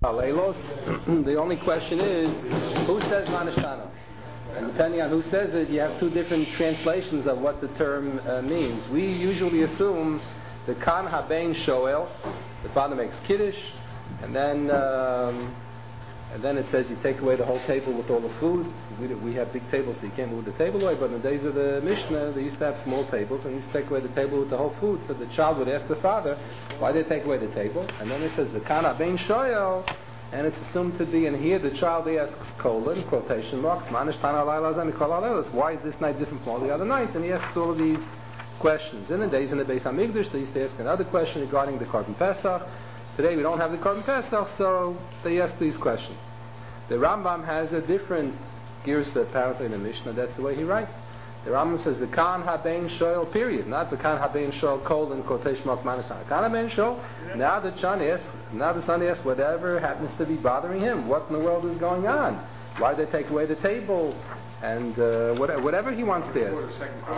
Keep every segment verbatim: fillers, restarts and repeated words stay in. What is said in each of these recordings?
The only question is, who says Manishtana? And depending on who says it, you have two different translations of what the term uh, means. We usually assume the Kan Habein Shoel, the father makes Kiddush, and then um, and then it says you take away the whole table with all the food. We, we have big tables, so you can't move the table away, but in the days of the Mishnah, they used to have small tables, and they used to take away the table with the whole food. So the child would ask the father, why did they take away the table? And then it says, the Kan Habein Shoel, and it's assumed to be, and here the child asks colon, quotation marks, Manish Tana Laila Zani Kol Halelos. Why is this night different from all the other nights? And he asks all of these questions. In the days in the Beis HaMikdash, they used to ask another question regarding the Korban Pesach. Today we don't have the Korban Pesach, so they ask these questions. The Rambam has a different girsa apparently in the Mishnah. That's the way he writes. The Rambam says, V'kan habein shoel, period. Not V'kan habein shoel, colon, quotation mark, Manish Tana. V'kan habein shoel. Now the son asks, now the son asks whatever happens to be bothering him. What in the world is going on? Why did they take away the table? And uh, whatever, whatever he wants to ask.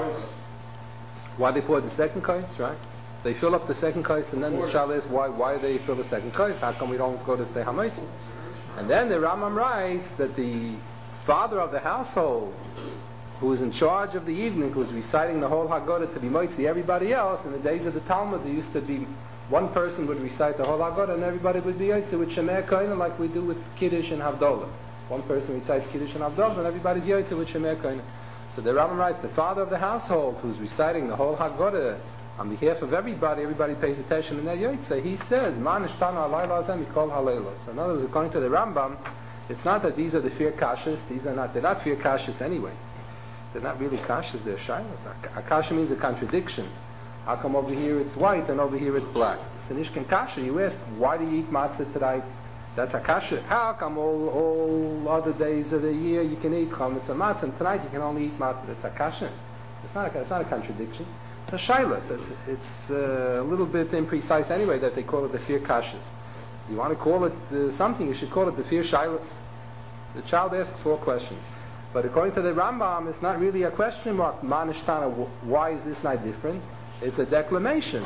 Why they poured the second kais, right? They fill up the second kais, and then the child asks, why, why do they fill the second kais? How come we don't go to say Hamaitzi? And then the Rambam writes that the father of the household, who was in charge of the evening, who was reciting the whole Haggadah to be Moitzi everybody else, in the days of the Talmud, there used to be one person would recite the whole Haggadah and everybody would be Yotzei with Shemei Kohen, like we do with Kiddush and Havdalah. One person recites Kiddush and Havdalah and everybody's Yotzei with Shemei Kohen. So the Rambam writes, the father of the household, who's reciting the whole Haggadah on behalf of everybody, everybody pays attention in their Yotzei, he says, Manish Tana Alayla Azem Mikol Halelos. In other words, according to the Rambam, it's not that these are the fear kashas, these are not, they're not fear kashas anyway. They're not really kashas, they're shilas. A kasha means a contradiction. How come over here it's white and over here it's black? It's an ishkan kasha. You ask, why do you eat matzah tonight? That's a kasha. How come all, all other days of the year you can eat chametz and matzah, and tonight you can only eat matzah? That's a kasha. It's not a, it's not a contradiction. It's a shilas. It's, it's uh, a little bit imprecise anyway that they call it the fear kashas. You want to call it uh, something, you should call it the fear shilas. The child asks four questions. But according to the Rambam, it's not really a question mark. Manishtana, why is this night different? It's a declamation.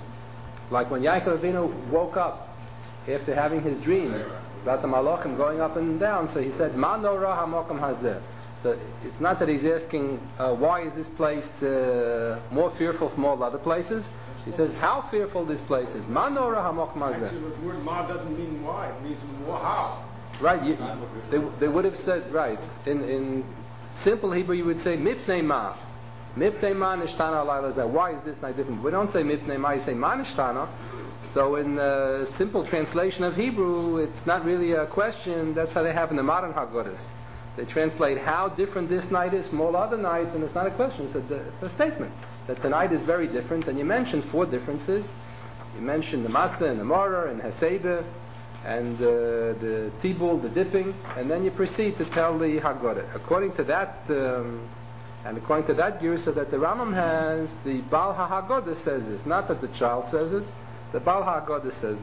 Like when Yaakov Avinu woke up after having his dream about the Malachim going up and down, so he said, Ma nora hamokum hazeh. So it's not that he's asking, uh, why is this place uh, more fearful from all other places? He says, how fearful this place is. Ma nora hamokum hazeh. Actually, the word ma doesn't mean why, it means how. Right, you, they, they would have said, right, in, in simple Hebrew you would say, Mipnei ma. Mipnei ma nishtana alayla. Why is this night different? We don't say Mipnei ma, you say ma nishtana. So in a simple translation of Hebrew, it's not really a question. That's how they have in the modern Haggadahs. They translate how different this night is from all other nights, and it's not a question, it's a, it's a statement. That the night is very different, and you mentioned four differences. You mentioned the matzah and the maror and Haseba, and uh, the tibul, the dipping, and then you proceed to tell the Haggadah. According to that, um, and according to that girsa that the Rambam has, the Baal HaHaggadah says this. Not that the child says it, the Baal HaHaggadah says it.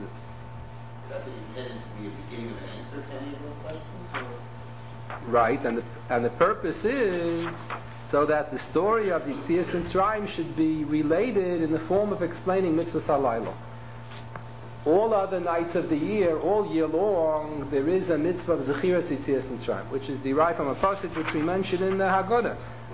Is that intended to be a beginning of an answer to any of those questions? Or? Right, and the, and the purpose is so that the story of Yetzias Mitzrayim should be related in the form of explaining Mitzvahs HaLayla. All other nights of the year, all year long, there is a mitzvah of Zechiras Yetzias Mitzrayim, which is derived from a pasuk which we mentioned in the Haggadah.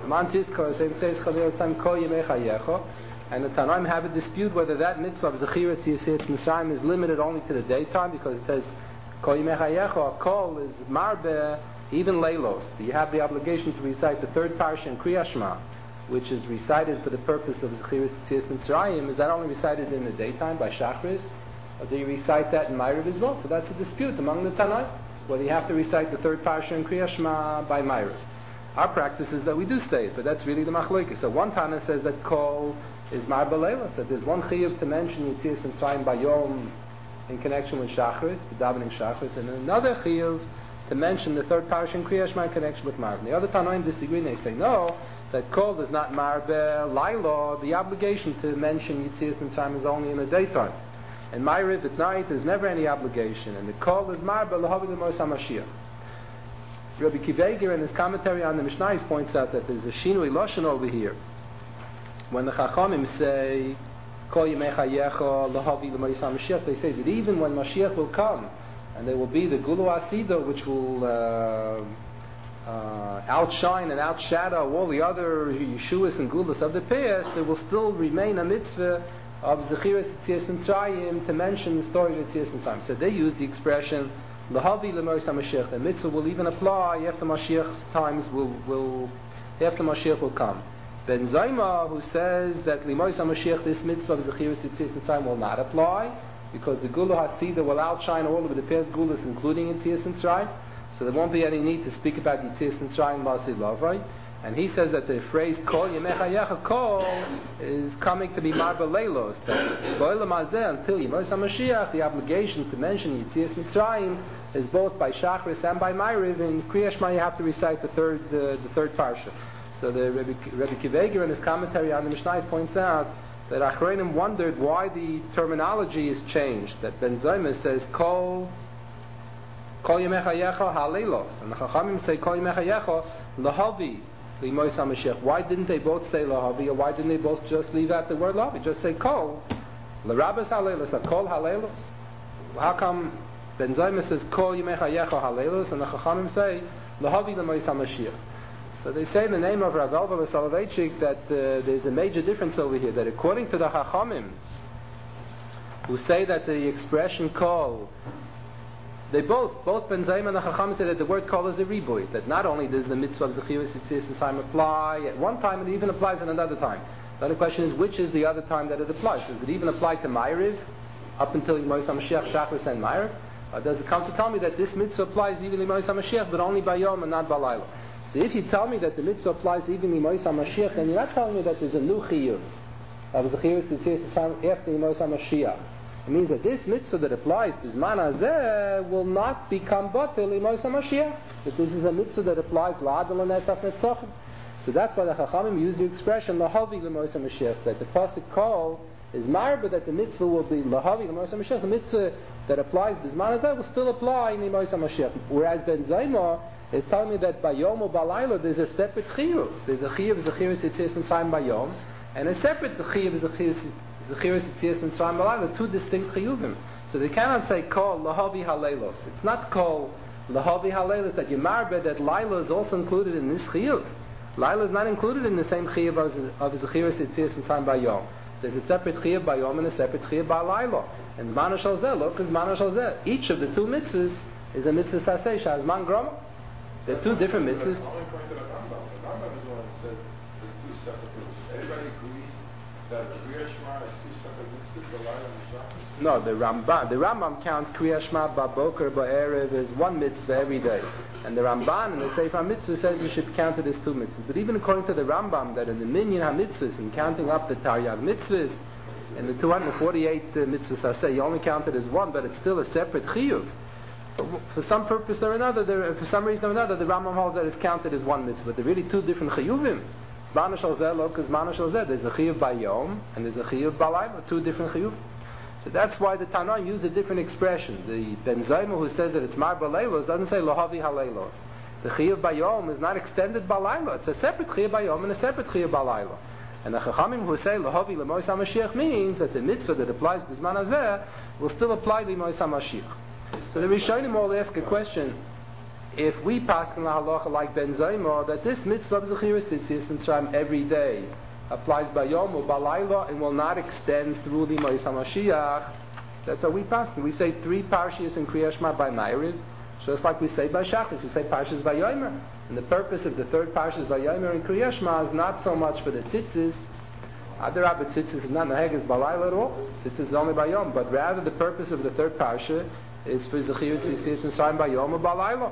And the Tanaim have a dispute whether that mitzvah of Zechiras Yetzias Mitzrayim is limited only to the daytime, because it says Kol Yimei Chayecha, Kol is Marbe, even Leilos. You have the obligation to recite the third parsha in Kriyas Shema, which is recited for the purpose of Zechiras Yetzias Mitzrayim. Is that only recited in the daytime by Shachris? Or do you recite that in Ma'ariv as well? So that's a dispute among the Tanai, whether you have to recite the third parsha in Kriyas Shema by Ma'ariv. Our practice is that we do say it, but that's really the machlokes. So one Tana says that Kol is Mar B'Leilos, that there's one chiyuv to mention Yetzias Mitzrayim by Yom in connection with Shachris, the davening Shachris, and another chiyuv to mention the third parsha in Kriyas Shema in connection with Ma'ariv. The other Tanaim disagree, and they say no, that Kol is not Mar B'Leilo. The obligation to mention Yetzias Mitzrayim is only in the daytime. And Ma'ariv at night, there's never any obligation. And the call is Marba L'Havi L'Mos HaMashiach. Rabbi Kiveger in his commentary on the Mishnah points out that there's a Shinui Lashon over here. When the Chachamim say, Kol Yimei Chayecha L'Havi L'Mos HaMashiach, they say that even when Mashiach will come, and there will be the Gulu Asido, which will uh, uh, outshine and outshadow all the other Yeshuas and Gulas of the past, there will still remain a mitzvah of Zechiras Yetzias Mitzrayim to mention the story of Yetzias Mitzrayim. So they use the expression Lahavi L'Mos HaMashiach. The mitzvah will even apply after Mashiach's times will will after Mashiach will come. Ben Zayma, who says that L'Mos HaMashiach, this mitzvah of Zechiras Yetzias Mitzrayim will not apply because the Gula Hasidah will outshine all of the past Gulas, including Yetzias Mitzrayim. So there won't be any need to speak about Yetzias Mitzrayim Masi Lavai. And he says that the phrase Kol Yemecha Kol is coming to be Marba Leilos. That Bo'elam Hazeh, until Yemos HaMashiach, the obligation to mention Yetzias Mitzrayim is both by Shachris and by Ma'ariv. In Kriya Shema you have to recite the third uh, the third parsha. So the Rebbe, Rebbe Kiveger in his commentary on the Mishnayos points out that Achronim wondered why the terminology is changed. That Ben Zayma says Kol Kol Yemecha Yecha Haleilos, and the Chachamim say Kol Yemecha Yecha Lahavi L'Mos HaMashiach. Why didn't they both say Lahavi, or why didn't they both just leave out the word Lahavi? Just say Kol L'Rabbas Haleilos, or Kol Haleilos. How come Ben Zayma says Kol Yemecha Yecha Haleilos, and the Chachamim say Lahavi L'Mos HaMashiach? So they say in the name of Rav Elva Soloveitchik that uh, there's a major difference over here. That according to the Chachamim, who say that the expression Kol, they both, both Ben Zayma and the Chacham say that the word Kol is a riboy. That not only does the mitzvah of Zechiras Yetzias Mitzrayim apply at one time, it even applies at another time. The other question is, which is the other time that it applies? Does it even apply to Ma'ariv, up until Yemos HaMashiach, Shachris, and Ma'ariv? Or does it come to tell me that this mitzvah applies even to Yemos HaMashiach, but only by Yom and not by Laila? So if you tell me that the mitzvah applies even to Yemos HaMashiach, then you're not telling me that there's a new chiyuv of Zechiras Yetzias Mitzrayim after Yemos HaMashiach. It means that this mitzvah that applies Bizman Hazeh will not become batel Yemos HaMashiach. That this is a mitzvah that applies L'Adal and Netzach Netzachim. So that's why the Chachamim use the expression Lahavi L'Yemos HaMashiach. That the pasuk Kol is marba that the mitzvah will be Lahavi L'Yemos HaMashiach. The mitzvah that applies Bizman Hazeh will still apply in Yemos HaMashiach. Whereas Ben Zayma is telling me that by Yom or Balayla there's a separate chiyuv. There's a chiyuv Zechiras Yetzias Mitzrayim by Yom, and a separate chiyuv Zechiras Zechiras Yetzias Mitzrayim Balayla, two distinct chiyuvim. So they cannot say Kol Lahavi Haleilos. It's not Kol Lahavi Haleilos that you marbe that Laila is also included in this chiyuv. Laila is not included in the same chiyuv of Zechiras Yetzias Mitzrayim by Yom. There's a separate chiyuv by Yom and a separate chiyuv by Laila. And Zman Shal Zeh, look, is Zman Shal Zeh. Each of the two mitzvahs is a mitzvah saseh shazman grama. They're two different mitzvahs. Only according to the Rambam. The Rambam is the one that said there's two separate mitzvahs. Everybody agrees that Kriya Shema is two separate mitzvahs, the Laila and the No, the Rambam. The Rambam counts Kriya Shema ba'boker ba'erev as one mitzvah every day, and the Ramban in the Sefer Mitzvah says you should count it as two mitzvahs. But even according to the Rambam, that in the Minyan HaMitzvahs and counting up the Taryag mitzvahs and the two hundred forty-eight uh, mitzvahs, I say you only count it as one, but it's still a separate chiyuv. For some purpose or another, there, for some reason or another, the Rambam holds that it's counted as one mitzvah. They're really two different chiyuvim. Zman Shal Zeh, lo k'zman Shal Zeh. There's a chiyuv by Yom and there's a chiyuv by Laila, two different chiyuvim. So that's why the Tanoim use a different expression. The Ben Zayma who says that it's Mar Baleilos doesn't say Lahavi Haleilos. The chiyuv by Yom is not extended by Laila. It's a separate chiyuv by Yom and a separate chiyuv by Laila. And the Chachamim who say Lahavi L'Mos HaMashiach means that the mitzvah that applies to Zman Hazeh will still apply to L'Mos HaMashiach. So the Rishonim all ask a question: if we pass in la halacha like Ben Zayma that this mitzvah of Zechiras Yetzias Mitzrayim every day applies by Yom or Balayla and will not extend through the L'Mos HaMashiach, that's how we pass. We say three parshas in Kriya Shema by Ma'ariv, just like we say by Shachris. We say parshas by Yomer. And the purpose of the third parshas by Yomer in Kriya Shema is not so much for the tzitzis. Adarab tzitzis is not nahegas Balayla at all. Tzitzis is only by Yom, but rather the purpose of the third parsha is for Zechiras Yetzias Mitzrayim by Yom or Balayla.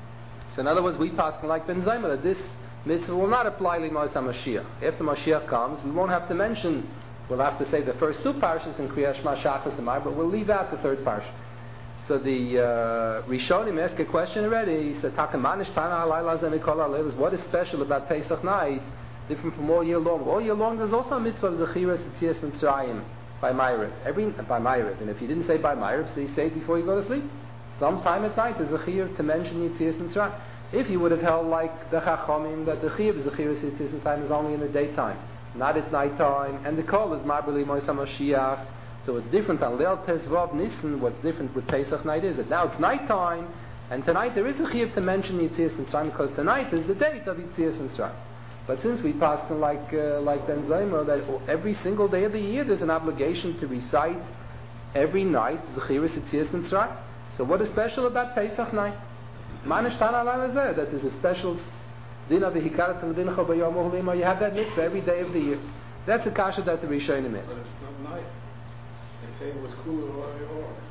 So in other words, we pass like Ben Zayma that this mitzvah will not apply L'Mos HaMashiach. After Mashiach comes, we won't have to mention, we'll have to say the first two parshas in Kriya Shema, Shachris and Ma'ariv, but we'll leave out the third parsha. So the uh, Rishonim ask a question already. He said, "Takamanish Tana Alayla Zemikol Alaylas." What is special about Pesach night, different from all year long? All year long, there's also a mitzvah of Zechiras Yetzias Mitzrayim by Ma'ariv. Every by Ma'ariv, and if you didn't say by Ma'ariv, so you say it before you go to sleep. Sometime at night, there's a chiyuv to mention Yetzias Mitzrayim. If you would have held like the Chachamim that the chiyuv of Zechiras Yetzias Mitzrayim is only in the daytime, not at nighttime, and the call is Mar B'L'Mos HaMashiach, So what's different on Leil Tezvav Nissen, what's different with Pesach night is that now it's nighttime, and tonight there is a chiyuv to mention Yitzias Mitzrayim because tonight is the date of Yitzias Mitzrayim. But since we pass like uh, like Ben Zaymer, that every single day of the year there's an obligation to recite every night Zechiras Yitzias Mitzrayim. So what is special about Pesach night? Manish Tana Lalazeh, that there's a special din of the Hikarat and Din Chabayom Uhlima. You have that mitzvah every day of the year. That's a kasha that the Rishonim is. But it's not night. They say it was cooler earlier on.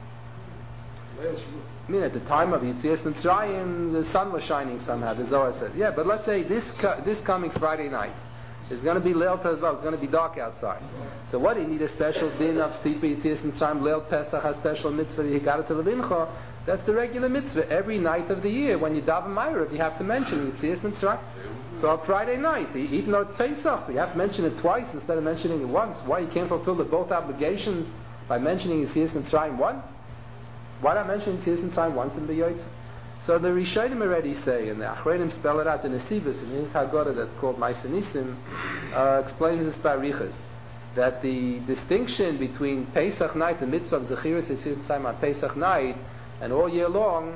I mean, at the time of Yitzias Mitzrayim, the sun was shining somehow, the Zohar said. Yeah, but let's say this co- this coming Friday night, it's going to be Leil Tezvav, it's going to be dark outside. So what, do you need a special din of Sipa Yitzias Mitzrayim, Leil Pesach, a special mitzvah, the Hikarat Levincha? That's the regular mitzvah. Every night of the year, when you daven Ma'ariv, you have to mention Yitzias Mitzrayim. So on Friday night, even though it's Pesach, so you have to mention it twice instead of mentioning it once. Why you can't fulfill the both obligations by mentioning Yitzias Mitzrayim once? Why not mention Yitzias Mitzrayim once in the Yotzei? So the Rishonim already say, and the Achronim spell it out in Nesivus, in his Haggadah that's called Ma'aseh Nisim, uh, explains this by Riches, that the distinction between Pesach night, the mitzvah of Zechiras Yitzias Mitzrayim on Pesach night, and all year long,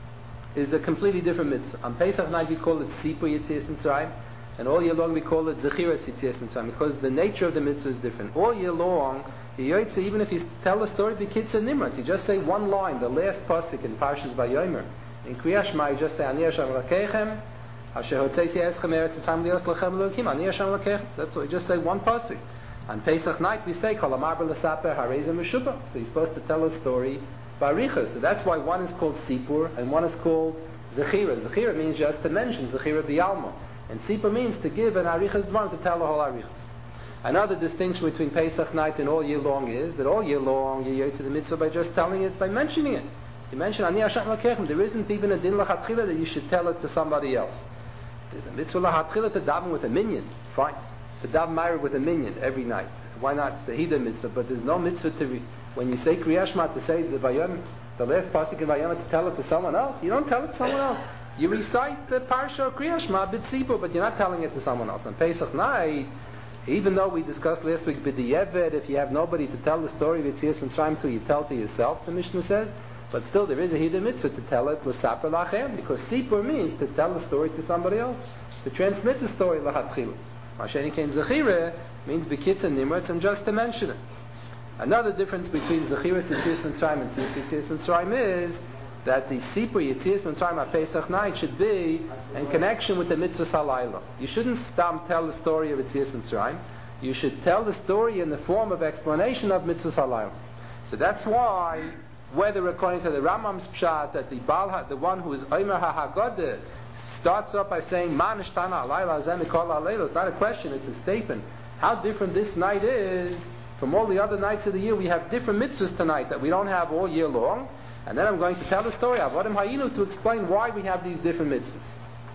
is a completely different mitzvah. On Pesach night we call it Sipa Yitzias Mitzrayim, and all year long we call it Zechiras Yitzias Mitzrayim, because the nature of the mitzvah is different. All year long, even if you tell a story of the kids and Nimrod, you just say one line, the last pasuk in Parshas Vayomer. In Kriyas Shema, you just say, Ani Hashem Lakechem, Asher Hotzeisi Eschem Eretz Yitzhak Lios Lachem Elokim, Ani Hashem Lakechem. That's what you just say one pasuk. On Pesach night we say, Kol Amar B'Lesaper Harezim Meshubah. So you're supposed to tell a story by Richa. So that's why one is called Sipur and one is called Zechira. Zechira means just to mention Zechira B'Yalma, and Sipur means to give an Arichas Dvar, to tell the whole Arichas. Another distinction between Pesach night and all year long is that all year long you yotze the mitzvah by just telling it, by mentioning it. You mention Ani Hashem Lakechem. There isn't even a din lachatchila that you should tell it to somebody else. There's a mitzvah lachatchila to daven with a minyan. Fine. To daven Ma'ariv with a minyan every night. Why not Sehida mitzvah? But there's no mitzvah to re- when you say Kriyas Shema to say the Vayom, the last pasuk in Vayom, to tell it to someone else. You don't tell it to someone else. You recite the Parsha of Kriyas Shema b'tzibur, but you're not telling it to someone else. On Pesach night, even though we discussed last week b'di'evet, if you have nobody to tell the story of Yitzias Mitzrayim to, you tell to yourself, the Mishnah says, but still there is a hidden mitzvah to tell it l'saper lachem, because sipur means to tell the story to somebody else, to transmit the story l'chatchila. Masheni kein zechira means b'kitz and nimrod, and just to mention it. Another difference between zechiras Yitzias Mitzrayim and sipur Yitzias Mitzrayim is that the sipur Yitzias Mitzrayim on Pesach night should be in connection with the mitzvah halayla. You shouldn't stop tell the story of Yitzias Mitzrayim. You should tell the story in the form of explanation of mitzvah halayla. So that's why, whether according to the Rambam's pshat that the Baal, the one who is Omer HaHaggadah, starts up by saying Ma nishtana alayla zeh mikol halayla, it's not a question, it's a statement. How different this night is from all the other nights of the year. We have different mitzvahs tonight that we don't have all year long. And then I'm going to tell the story of Avodim Hayinu to explain why we have these different mitzvahs.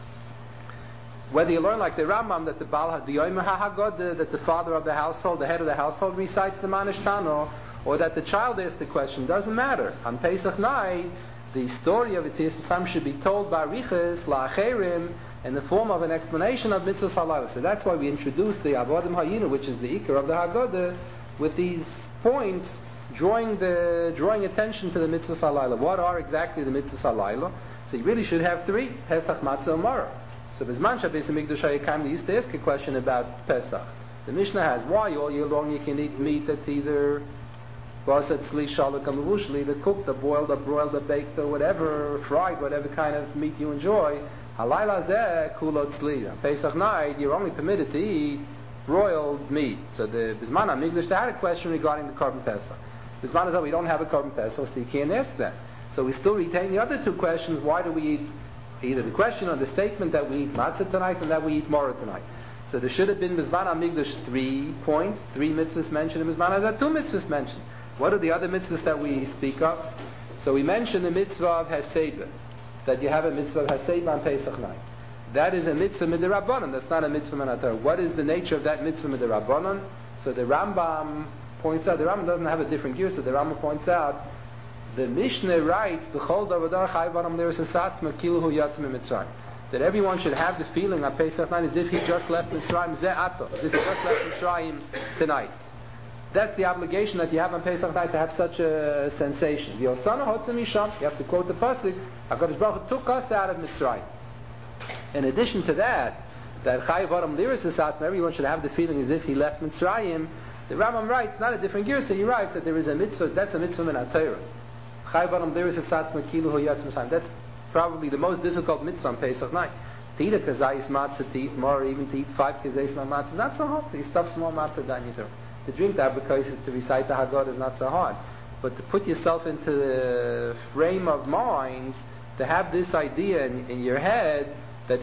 Whether you learn like the Rambam that the Baal, the Omer HaHaggadah, that the father of the household, the head of the household recites the Ma nishtana, or that the child asks the question, doesn't matter. On Pesach night, the story of Yitzias Mitzrayim should be told by Riches, La'acherim, in the form of an explanation of Mitzvah Halayla. So that's why we introduced the Avodim Hayinu, which is the Iker of the Haggadah, with these points, drawing the drawing attention to the Mitzvah Halayla. What are exactly the Mitzvah Halayla? So you really should have three, Pesach, Matzah, and Maror. So Bizman Shabbos Hamikdash Hayakam, they used to ask a question about Pesach. The Mishnah has, why all year long you can eat meat that's either the cooked, the boiled, the broiled, the baked, or whatever, fried, whatever kind of meat you enjoy. Halayla zeh kulot tzli. On Pesach night, you're only permitted to eat broiled meat. So the Bizman HaMikdash, they had a question regarding the Korban Pesach. Bizman is that we don't have a Korban Pesach, so you can't ask that. So we still retain the other two questions. Why do we eat either the question or the statement that we eat matzah tonight and that we eat maror tonight? So there should have been Bizman HaMikdash three points, three mitzvahs mentioned, and Bizman HaZeh two mitzvahs mentioned. What are the other mitzvahs that we speak of? So we mentioned the mitzvah of Haseba, that you have a mitzvah of Haseba on Pesach night. That is a mitzvah midirabbanan. That's not a mitzvah minatar. What is the nature of that mitzvah midirabbanan? So the Rambam points out, the Rambam doesn't have a different gear, so the Rambam points out, the Mishnah writes, B'chol davadar chayvaram l'risasatzma kiluhu yatzim mitzrayim, that everyone should have the feeling on Pesach night as if he just left Mitzrayim ze'ato, as if he just left Mitzrayim tonight. That's the obligation that you have on Pesach night to have such a sensation. You have to quote the pasuk, HaKadosh Baruch Hu took us out of Mitzrayim. In addition to that, that Chayav Adam Liris Esatzma, everyone should have the feeling as if he left Mitzrayim. The Rambam writes, not a different gear, so he writes that there is a mitzvah, that's a mitzvah in HaTorah. Chayav Adam Liris Esatzma Kilu Hu Yatz Mitzrayim. That's probably the most difficult mitzvah on Pesach night. To eat a kazayis matzah, to eat more, even to eat five kazayis matzah, is not so hard. So you stuff small matzah down your throat. To drink the Abakaisis, to recite the Haggadah is not so hard. But to put yourself into the frame of mind, to have this idea in, in your head, that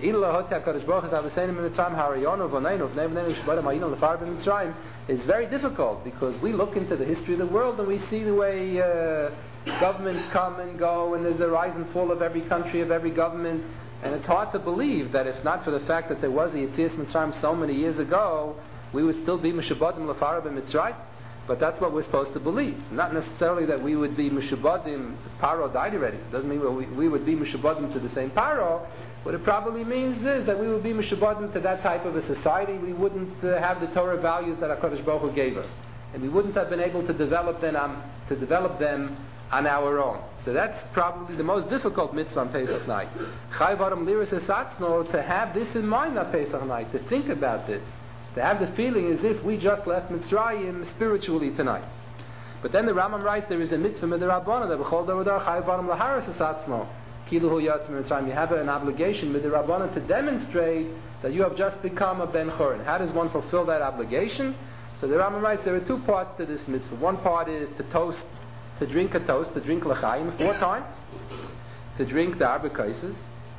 is very difficult, because we look into the history of the world and we see the way uh, governments come and go, and there's a rise and fall of every country, of every government, and it's hard to believe that if not for the fact that there was a Yetzias Mitzrayim so many years ago, we would still be Meshubadim L'Farab in Mitzrayim. But that's what we're supposed to believe. Not necessarily that we would be Meshubadim, Paro died already. It doesn't mean we, we would be Meshubadim to the same Paro. What it probably means is that we would be Meshubadim to that type of a society. We wouldn't uh, have the Torah values that HaKadosh Baruch Hu gave us. And we wouldn't have been able to develop them, um, to develop them on our own. So that's probably the most difficult mitzvah on Pesach night. Chayv Adam Liris Esatzno, to have this in mind on Pesach night, to think about this. To have the feeling as if we just left Mitzrayim spiritually tonight. But then the Rambam writes there is a mitzvah midrabanan that b'chol darodar chayav adam laharas esatzmo kilu yatz mitzrayim. You have an obligation midrabanan to demonstrate that you have just become a ben chorin. How does one fulfill that obligation? So the Rambam writes there are two parts to this mitzvah. One part is to toast, to drink a toast, to drink l'chaim four times, to drink the arba kaises.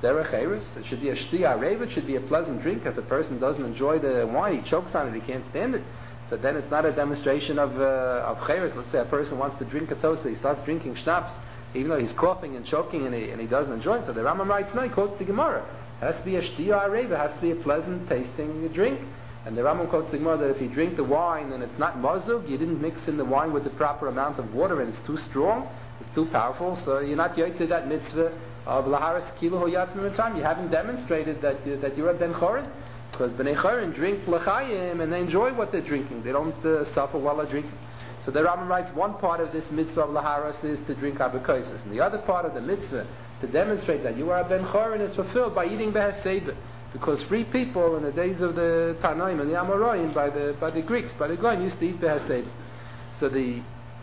It should be a shtiya reva, it should be a pleasant drink. If a person doesn't enjoy the wine, he chokes on it, he can't stand it. So then it's not a demonstration of uh, of cheres. Let's say a person wants to drink a toast, so he starts drinking schnapps, even though he's coughing and choking and he, and he doesn't enjoy it. So the Rambam writes, no, he quotes the Gemara. It has to be a shtiya reva, it has to be a pleasant tasting drink. And the Rambam quotes the Gemara that if you drink the wine and it's not mazug, you didn't mix in the wine with the proper amount of water and it's too strong, it's too powerful, so you're not yotzei that mitzvah of laharas kilu ho yatz mitzrayim. You haven't demonstrated that you, that you're a ben chorin, because bnei chorin drink l'chaim and they enjoy what they're drinking. They don't uh, suffer while they're drinking. So the Rambam writes one part of this mitzvah of laharas is to drink abakaisis, and the other part of the mitzvah to demonstrate that you are a ben chorin is fulfilled by eating behaseba. Because free people in the days of the Tanoim and the Amoraim, by the by the Greeks, by the Goyim, used to eat behaseba. So the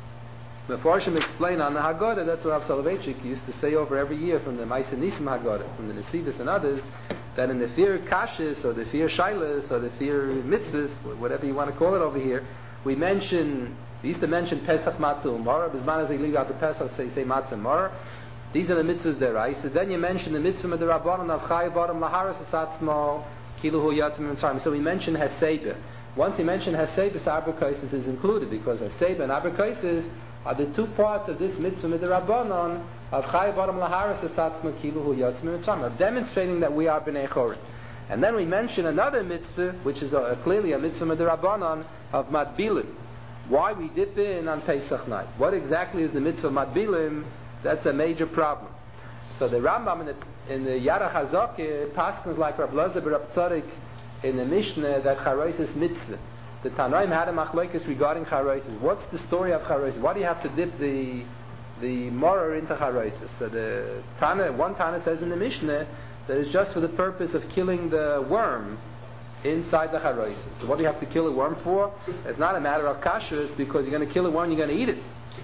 The Mefarshim explain on the Haggadah, that's what Rav Soloveitchik used to say over every year from the Maisa Nisim Haggadah, from the Nesidus and others, that in the fear Kashis, or the fear Shailas, or the fear Mitzvahs, whatever you want to call it over here, we mention, we used to mention Pesach Matzah Umar, Bizman as they leave out the Pesach, say, say Matzah Umar. These are the mitzvahs there. So then you mention the mitzvah of the Rabbanon of Chayav Adam Laharas Esatzmo, Kiluhu Yatzim Mitzrayim. So we mention Haseba. Once you mention Haseba, Abrakaisis is included, because Haseba and Abrakaisis are the two parts of this mitzvah midrabanan of Chayav Adam Laharas Esatzma Kiluhu Yatzim Mitzrayim, of demonstrating that we are bnei chorin. And then we mention another mitzvah, which is a, clearly a mitzvah midrabanan of Matbilim. Why we dip in on Pesach night? What exactly is the mitzvah of Matbilim? That's a major problem. So the Rambam in the, in the Yarach HaZakeh paskins like Rab Lazar Rab Tzadik in the Mishnah that Charois is mitzvah. The Tanoim had a machlokes regarding Charois. What's the story of Charois? Why do you have to dip the the morer into Charois? So the Tana, one Tana says in the Mishnah that it's just for the purpose of killing the worm inside the Charois. So what do you have to kill a worm for? It's not a matter of kashrus, because you're going to kill a worm, you're going to eat it.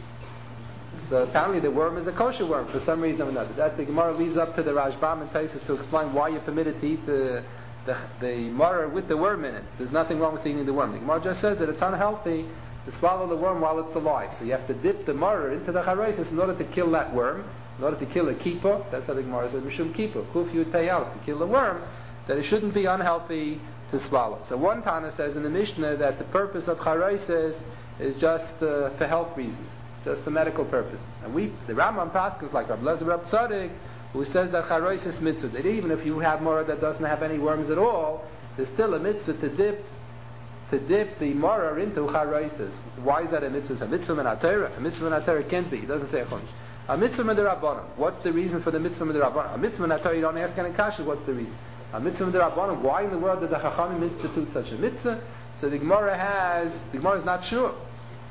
So apparently the worm is a kosher worm for some reason or another. That the Gemara leads up to the Rashbam and Taisus to explain why you're permitted to eat the the, the morer with the worm in it. There's nothing wrong with eating the worm. The Gemara just says that it's unhealthy to swallow the worm while it's alive. So you have to dip the morer into the charoisis in order to kill that worm, in order to kill a kippah. That's how the Gemara says, Mishum kippah, kuf yud pay out, to kill the worm, that it shouldn't be unhealthy to swallow. So one Tana says in the Mishnah that the purpose of charoisis is just uh, for health reasons, just for medical purposes. And we, the Rambam Paschas, like Rab Lezer Rab Tzadik, who says that charois is mitzvah, that even if you have morah that doesn't have any worms at all, there's still a mitzvah to dip to dip the morah into charoises. Why is that a mitzvah? It's a mitzvah min HaTorah. A mitzvah min HaTorah can't be. It doesn't say a chonish. A mitzvah min Rabbanan. What's the reason for the mitzvah min Rabbanan? A mitzvah min HaTorah, you don't ask any kasha, what's the reason? A mitzvah min Rabbanan, why in the world did the Chachamim institute such a mitzvah? So the Gemara has, the Gemara is not sure.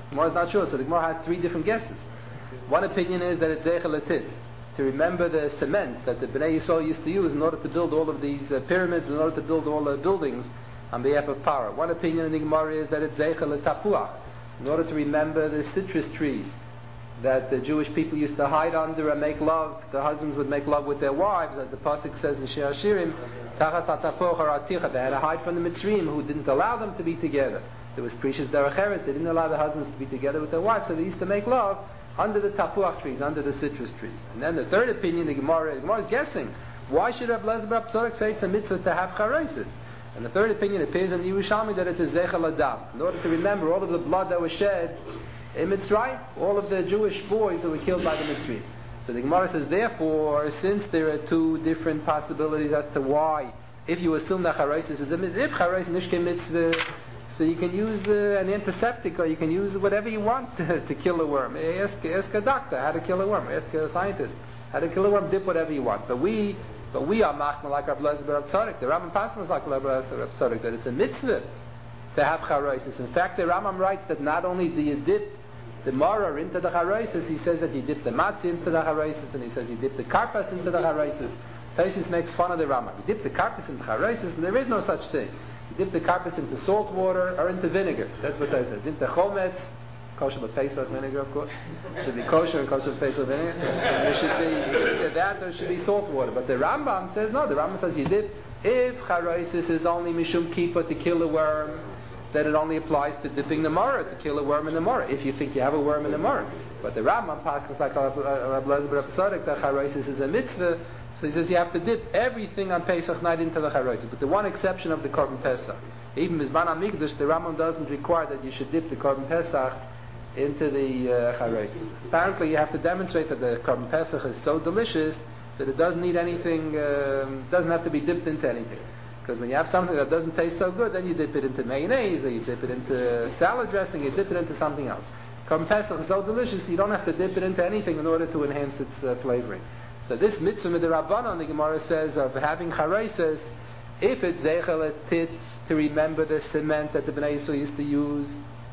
Gemara is not sure, so the Gemara has three different guesses. One opinion is that it's Zeichel Latit, to remember the cement that the Bnei Yisrael used to use in order to build all of these uh, pyramids, in order to build all the buildings on behalf of Paro. One opinion in the Gemara is that it's Zeichel Tapuach, in order to remember the citrus trees that the Jewish people used to hide under and make love. The husbands would make love with their wives, as the pasuk says in Shir Hashirim, Tachas Atapoch or Aticha. They had to hide from the Mitzrayim, who didn't allow them to be together. There was precious derech eretz. They didn't allow the husbands to be together with their wives, so they used to make love under the tapuach trees, under the citrus trees. And then the third opinion, the Gemara, the Gemara is guessing, why should Reb Lezer bar Tzadok say it's a mitzvah to have charosis? And the third opinion appears in the Yerushalmi that it's a zeichel adam, in order to remember all of the blood that was shed in Mitzrayim, all of the Jewish boys who were killed by the Mitzrayim. So the Gemara says, therefore, since there are two different possibilities as to why, if you assume that charosis is a mitzvah, if charosis nishke mitzvah, so you can use uh, an antiseptic, or you can use whatever you want to, to kill a worm. Ask, ask a doctor how to kill a worm. Ask a scientist how to kill a worm. Dip whatever you want. But we, but we are machmir like Reb Lezer bar Tzadok. The Rambam Paskin is like Reb Lezer bar Tzadok, that it's a mitzvah to have charosis. In fact, the Rambam writes that not only do you dip the maror into the charosis, he says that you dip the matzah into the charosis, and he says you dip the karpas into the charosis. Taisis makes fun of the Rambam. You dip the karpas into the charosis, and there is no such thing. You dip the karpas into salt water or into vinegar. That's what that says. Into chometz, kosher but Pesach vinegar, of course. It should be kosher and kosher but Pesach vinegar. And it should be either that or it should be salt water. But the Rambam says no. The Rambam says you dip if charosis is only mishum kippah, to kill a worm, then it only applies to dipping the maror, to kill a worm in the maror, if you think you have a worm in the maror. But the Rambam passes like Reb Lezer bar Tzadok that charosis is a mitzvah. So he says you have to dip everything on Pesach night into the charosis. But the one exception of the Korban Pesach, even Mizman HaMikdash, the Rambam doesn't require that you should dip the Korban Pesach into the uh, charosis. Apparently you have to demonstrate that the Korban Pesach is so delicious that it doesn't need anything, um, doesn't have to be dipped into anything. Because when you have something that doesn't taste so good, then you dip it into mayonnaise, or you dip it into salad dressing, you dip it into something else. Korban Pesach is so delicious, you don't have to dip it into anything in order to enhance its uh, flavoring. So this mitzvah midrabanan, the Gemara says, of having charosis, if it's zeichel tit, to remember the cement that the Bnei Yisrael used to use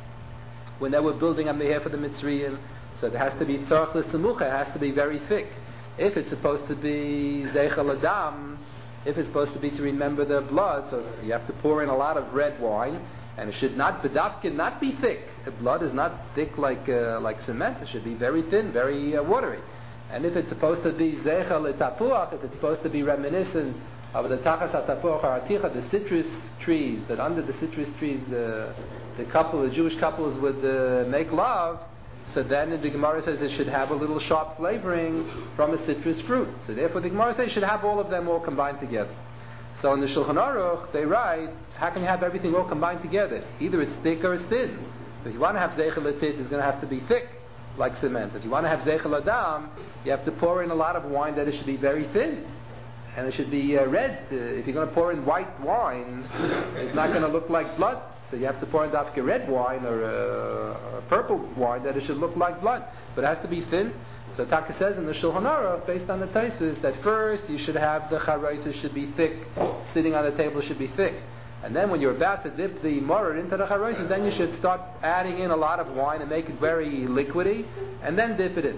when they were building on behalf of the Mitzrayim, so it has to be tzarech l'semucha, it has to be very thick. If it's supposed to be zeichel adam, if it's supposed to be to remember the blood, so you have to pour in a lot of red wine, and it should not bedavkin, not be thick. The blood is not thick like uh, like cement. It should be very thin, very uh, watery. And if it's supposed to be zeichel tapuach, if it's supposed to be reminiscent of the tachas tapuach or aticha, the citrus trees, that under the citrus trees the the couple, the Jewish couples would uh, make love, so then the Gemara says it should have a little sharp flavoring from a citrus fruit. So therefore the Gemara says it should have all of them all combined together. So in the Shulchan Aruch they write, how can you have everything all combined together? Either it's thick or it's thin. If you want to have zeichel latit, it's going to have to be thick, like cement. If you want to have zeichel adam, you have to pour in a lot of wine that it should be very thin. And it should be uh, red. Uh, if you're going to pour in white wine, it's not going to look like blood. So you have to pour in dafka red wine or uh, a purple wine that it should look like blood. But it has to be thin. So Taka says in the Shulchan Aruch, based on the Taisus, that first you should have the charosis should be thick, sitting on the table should be thick. And then when you're about to dip the maror into the charosis, then you should start adding in a lot of wine and make it very liquidy, and then dip it in.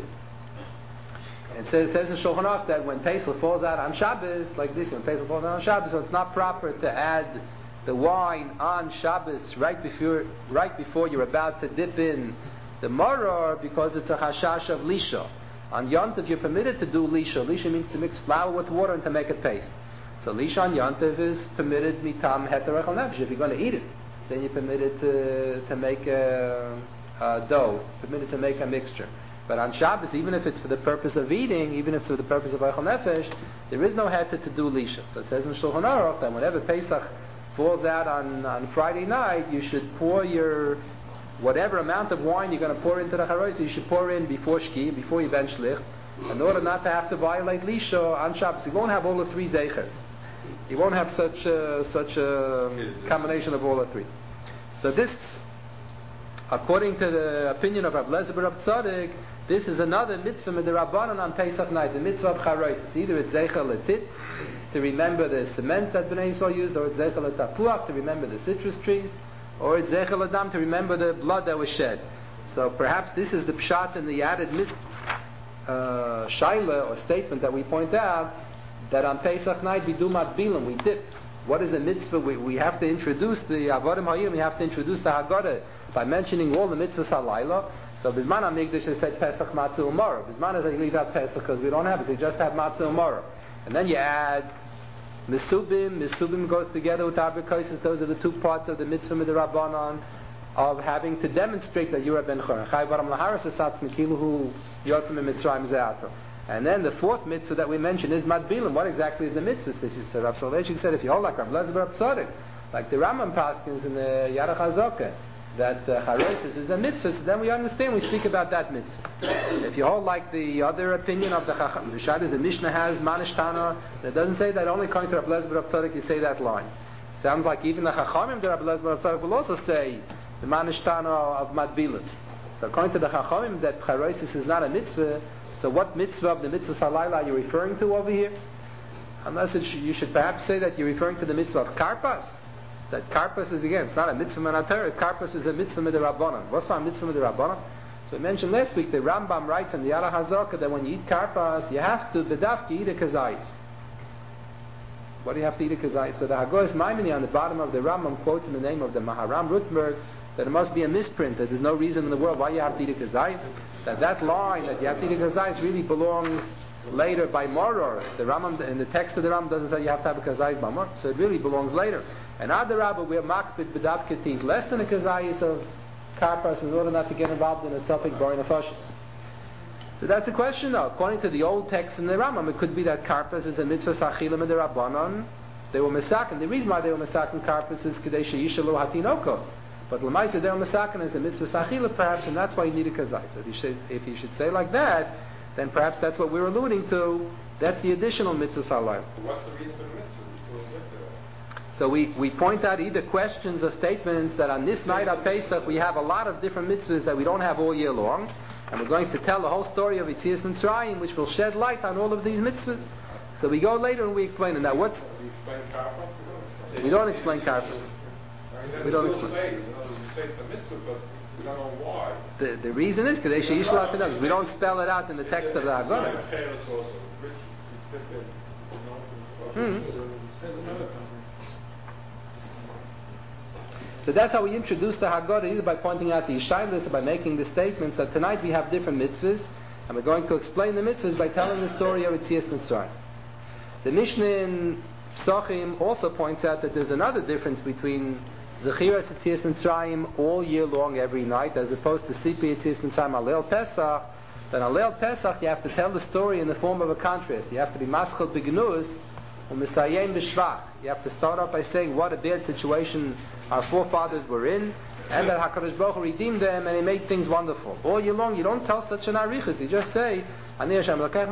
And it says, it says in Shulchan Aruch that when Pesach falls out on Shabbos, like this, when Pesach falls out on Shabbos, so it's not proper to add the wine on Shabbos right before right before you're about to dip in the maror, because it's a hashash of lisha. On Yontiv you're permitted to do lisha. Lisha means to mix flour with water and to make a paste. So lisha on Yontiv is permitted mitam heter echel nefesh. If you're going to eat it, then you're permitted to to make a, a dough, permitted to make a mixture. But on Shabbos, even if it's for the purpose of eating, even if it's for the purpose of echel nefesh, there is no heter to do lisha. So it says in Shulchan Aruch that whenever Pesach falls out on, on Friday night, you should pour your whatever amount of wine you're going to pour into the charosis, you should pour in before shki, before you bench lich, in order not to have to violate lisha on Shabbos. You won't have all the three zeichers. You won't have such a, such a combination of all the three. So this, according to the opinion of Reb Lezer bar Tzadok, this is another mitzvah midrabanan on Pesach night, the mitzvah of charosis. Either it's zeichel latit, to remember the cement that Bnei Yisrael used, or it's zeichel tapuach, to remember the citrus trees, or it's zeichel adam, to remember the blood that was shed. So perhaps this is the pshat in the added mit, uh, shaila or statement that we point out, that on Pesach night we do matbilim, we dip. What is the mitzvah? We, we have to introduce the avodim hayim, we have to introduce the Haggadah by mentioning all the mitzvahs halayla. So Bizman HaMikdash has said Pesach Matzah Umara. Bizman has said leave out Pesach because we don't have it, so you just have Matzah Umara. And then you add Misubim. Misubim goes together with Abikaisis. Those are the two parts of the mitzvah midrabanan of having to demonstrate that you're a ben chor. Chai baram laharas esatz mikiluhu yotzim mitzrayim ze'ato. And then the fourth mitzvah that we mentioned is Matbilim. What exactly is the mitzvah? So Rav Soloveitchik said, if you hold like Rav Lezer Rav Tzodik, like the Rambam Paskins in the Yarach HaZokeh, that uh, Charesis is a mitzvah, so then we understand, we speak about that mitzvah. If you hold like the other opinion of the Chacham, the Shad is the Mishnah has Manishtana, it doesn't say that only according to Rav Lezer Rav Tzodik you say that line. Sounds like even the Chachamim, the Rav Lezer Rav Tzodik will also say the Manishtana of Matbilim. So according to the Chachamim, that Charesis is not a mitzvah. So what mitzvah of the mitzvah salayla are you referring to over here? Unless it sh- you should perhaps say that you're referring to the mitzvah of karpas. That karpas is, again, it's not a mitzvah manatera. Karpas is a mitzvah midrabanan. What's a mitzvah midrabanan? So we mentioned last week, the Rambam writes in the Yarach HaZokeh that when you eat karpas, you have to bedavki eat a kazayis. What do you have to eat a kazayis? So the Hagoyes Maimoni on the bottom of the Rambam quotes in the name of the Maharam Rutberg that it must be a misprint, that there's no reason in the world why you have to eat a kazayis. That that line that you have to eat a kazayis really belongs later by Moror. The Rambam, in the text of the Rambam doesn't say you have to have a kazayis by Moror, so it really belongs later. And Adarabah, we're makbid b'davka to eat less than a kazayis of karpas in order not to get involved in a suffix boring nefashis. So that's a question now. According to the old text in the Rambam, it could be that karpas is a mitzvah sachilim and the Rabbanon. They were misakin. The reason why they were misakin karpas is kadesh yishalu hatinokos. But l'maisa they're misakin is a mitzvah sachilim perhaps, and that's why you need a kazayis. So if you should, if you should say like that, then perhaps that's what we're alluding to. That's the additional mitzvah salayim. What's the reason for the mitzvah? We still get there. So we, we point out either questions or statements that on this night of Pesach we have a lot of different mitzvahs that we don't have all year long, and we're going to tell the whole story of Yetzias Mitzrayim, which will shed light on all of these mitzvahs. So we go later and we explain it. Now what's... We explain karpas? We don't explain karpas. We don't explain. You say it's a mitzvah, but we don't know why. The, the reason is because we don't spell it out in the text of the Haggadah. Hmm. So that's how we introduce the Haggadah, either by pointing out the Yishaylis or by making the statements that tonight we have different mitzvahs, and we're going to explain the mitzvahs by telling the story of Yetzias Mitzrayim. The Mishnah in Psachim also points out that there's another difference between Zechiras Yetzias Mitzrayim all year long, every night, as opposed to Sipi Yetzias Mitzrayim Alel Pesach. That Alel Pesach you have to tell the story in the form of a contrast. You have to be Maschel B'Gnus or Misayim B'Shvach. You have to start off by saying what a bad situation our forefathers were in, and that HaKadosh Baruch Hu redeemed them and He made things wonderful. All year long you don't tell such an arichas. You just say, you don't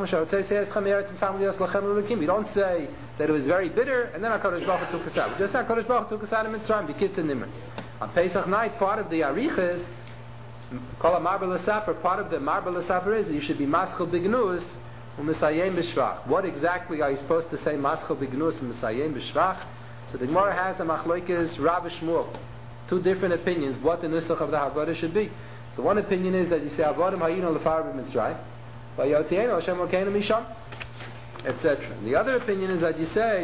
say that it was very bitter, and then HaKadosh Baruch Hu took us out. Just HaKadosh Baruch Hu took us out of Mitzrayim, the kids and Nimrod. On Pesach night, part of the Arichas, called a Marba L'Saper, part of the Marba L'Saper is that you should be Maschel B'Gnus and Misayim B'Shvach. What exactly are you supposed to say Maschel B'Gnus and Misayim B'Shvach? So the Gemara has a Machlokes Rav Shmuel. Two different opinions, what the Nusach of the Haggadah should be. So one opinion is that you say, Avodim Hayinu L'Far B'Mitzrayim, et cetera. The other opinion is that you say,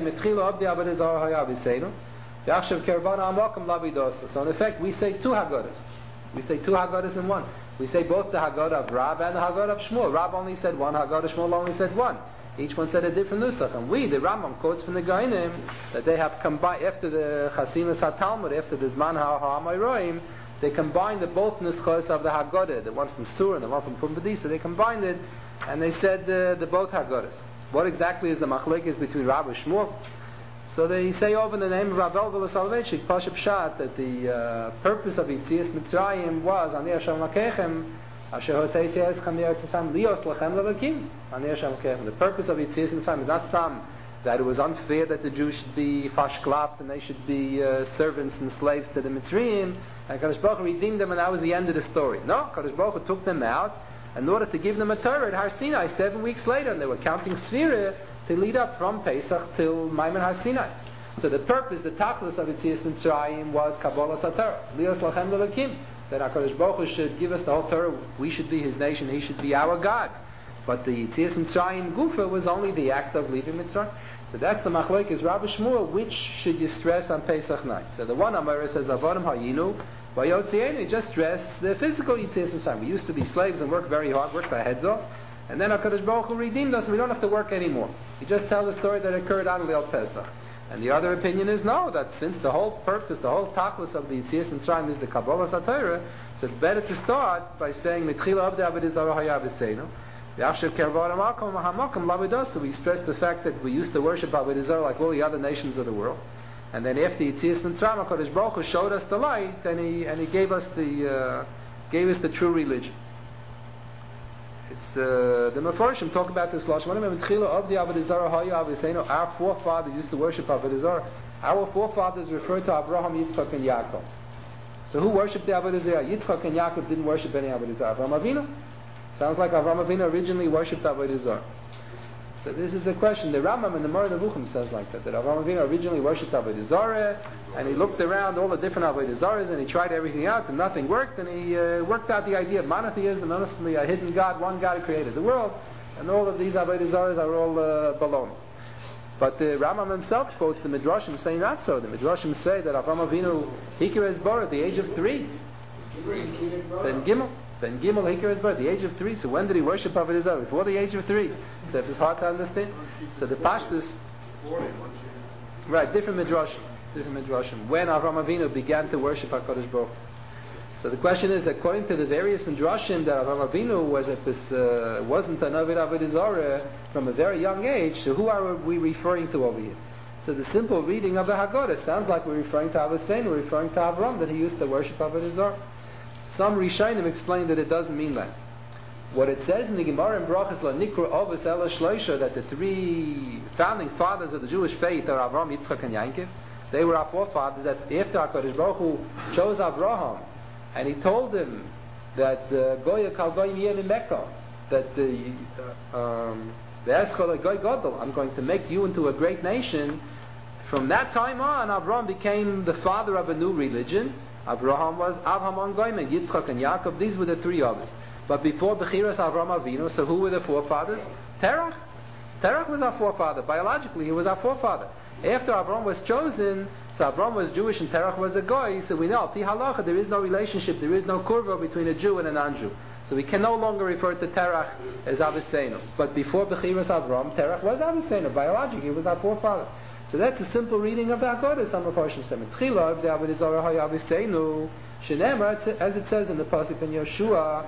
so in effect, we say two Haggadahs. We say two Haggadahs in one. We say both the Haggadah of Rav and the Haggadah of Shmuel. Rav only said one, Haggadah Shmuel only said one. Each one said a different nusach. And we, the Rambam, quotes from the Gainim that they have combined, after the Chasinas HaTalmud, after the Zman HaMayroim, they combined the both nuschos of the Haggadah, the one from Sur and the one from Pumbedisa. So they combined it, and they said uh, the both Haggadahs. What exactly is the machlekes between Rav and Shmuel? So they say over in the name of Rav Elvel Soloveitchik, Pashup Pshat, that the uh, purpose of Yetzias Mitzrayim was Ani Hashem Lakechem, Asher Hotei Se'ez Chem Yeretz Mitzrayim Lios Lachem Lelakim, Ani Hashem Lakechem. The purpose of Yetzias Mitzrayim is not some that it was unfair that the Jews should be fashklapt and they should be uh, servants and slaves to the Mitzrayim, and Kadosh Baruch Hu redeemed them, and that was the end of the story. No, Kadosh Baruch Hu took them out in order to give them a Torah at Har Sinai seven weeks later, and they were counting Sfirah to lead up from Pesach till Maimon Har Sinai. So the purpose, the tachlis of Yetzias Mitzrayim was Kabbalas HaTorah, Lios Lachem Lelakim. that HaKadosh Baruch Hu should give us the whole Torah. We should be His nation. He should be our God. But the Yitzias Mitzrayim Gufa was only the act of leaving Mitzrayim. So that's the Machlokes Rabbi Shmuel. Which should you stress on Pesach night? So the one Amar says Avodim Hayinu Vayotzienu. Just stress the physical Yitzias Mitzrayim. We used to be slaves and work very hard, worked our heads off, and then HaKadosh Baruch Hu redeemed us. And we don't have to work anymore. You just tell the story that occurred on Leil Pesach. And the other opinion is no, that since the whole purpose, the whole tachlis of the Yitzias Mitzrayim is the Kabbalah Satorah, so it's better to start by saying Mitchila Avdei Avodah Zarah Hayaviseinu. So we stress the fact that we used to worship Avodah Zarah like all the other nations of the world. And then after Yitzias Mitzrayim, HaKadosh Baruch Hu showed us the light, and he and he gave us the uh, gave us the true religion. It's uh, the Mefarshim talk about this lashon. Our forefathers used to worship Avodah Zarah. Our forefathers referred to Abraham, Yitzchak, and Yaakov. So who worshipped the Avodah Zarah? Yitzchak and Yaakov didn't worship any Avodah Zarah. Avraham Avinu. Sounds like Avraham Avinu originally worshipped Avodah Zarah. So this is a question. The Rambam in the Moreh Nevuchim says like that, that Avraham Avinu originally worshipped Avodah Zarah, and he looked around all the different Avodah Zarahs, and he tried everything out, and nothing worked, and he uh, worked out the idea of monotheism, honestly, a hidden God, one God who created the world, and all of these Avodah Zarahs are all uh, baloney. But the Rambam himself quotes the Midrashim saying not so. The Midrashim say that Avraham Avinu hikar his bar at the age of three. Ben Gimel. Ben Gimel hikar his bar at the age of three. So when did he worship Avodah Zarah? Before the age of three. So if it's hard to understand. So the Pashtus, right, different Midrashim. Different Midrashim. When Avraham Avinu began to worship HaKadosh Baruch Hu. So the question is, according to the various Midrashim, that Avraham Avinu was at this, uh, wasn't an Avid Avodah Zarah from a very young age. So who are we referring to over here? So the simple reading of the Haggadah sounds like we're referring to Avossein, we're referring to Avram, that he used to worship Avodah Zarah. Some Rishonim explain that it doesn't mean that. What it says in the Gemara in Brachos La Nikra Avos Ela Shloisha, that the three founding fathers of the Jewish faith are Avram, Yitzchak, and Yaakov. They were our forefathers. That's after HaKadosh Baruch Hu chose Avraham, and he told him that Goya Kal Goyim Yeh in Mecca, that the um, I'm going to make you into a great nation. From that time on, Avraham became the father of a new religion. Avraham was Avraham Goyim, Yitzchak, and Yaakov. These were the three others. But before Bechiras Avraham Avinu, so who were the forefathers? Terach. Terach was our forefather. Biologically, he was our forefather. After Avram was chosen, so Avram was Jewish and Terach was a Goy, so we know, Pi Halacha, there is no relationship, there is no kurva between a Jew and a non-Jew. So we can no longer refer to Terach as Avosseinu. But before Bechiras Avram, Terach was Avosseinu. Biologically, he was our forefather. So that's a simple reading of the Haggadah. Some of Harshim say, Tchila, the Avodah Zarah Avosseinu, Shenemar, as it says in the pasuk in Yeshua,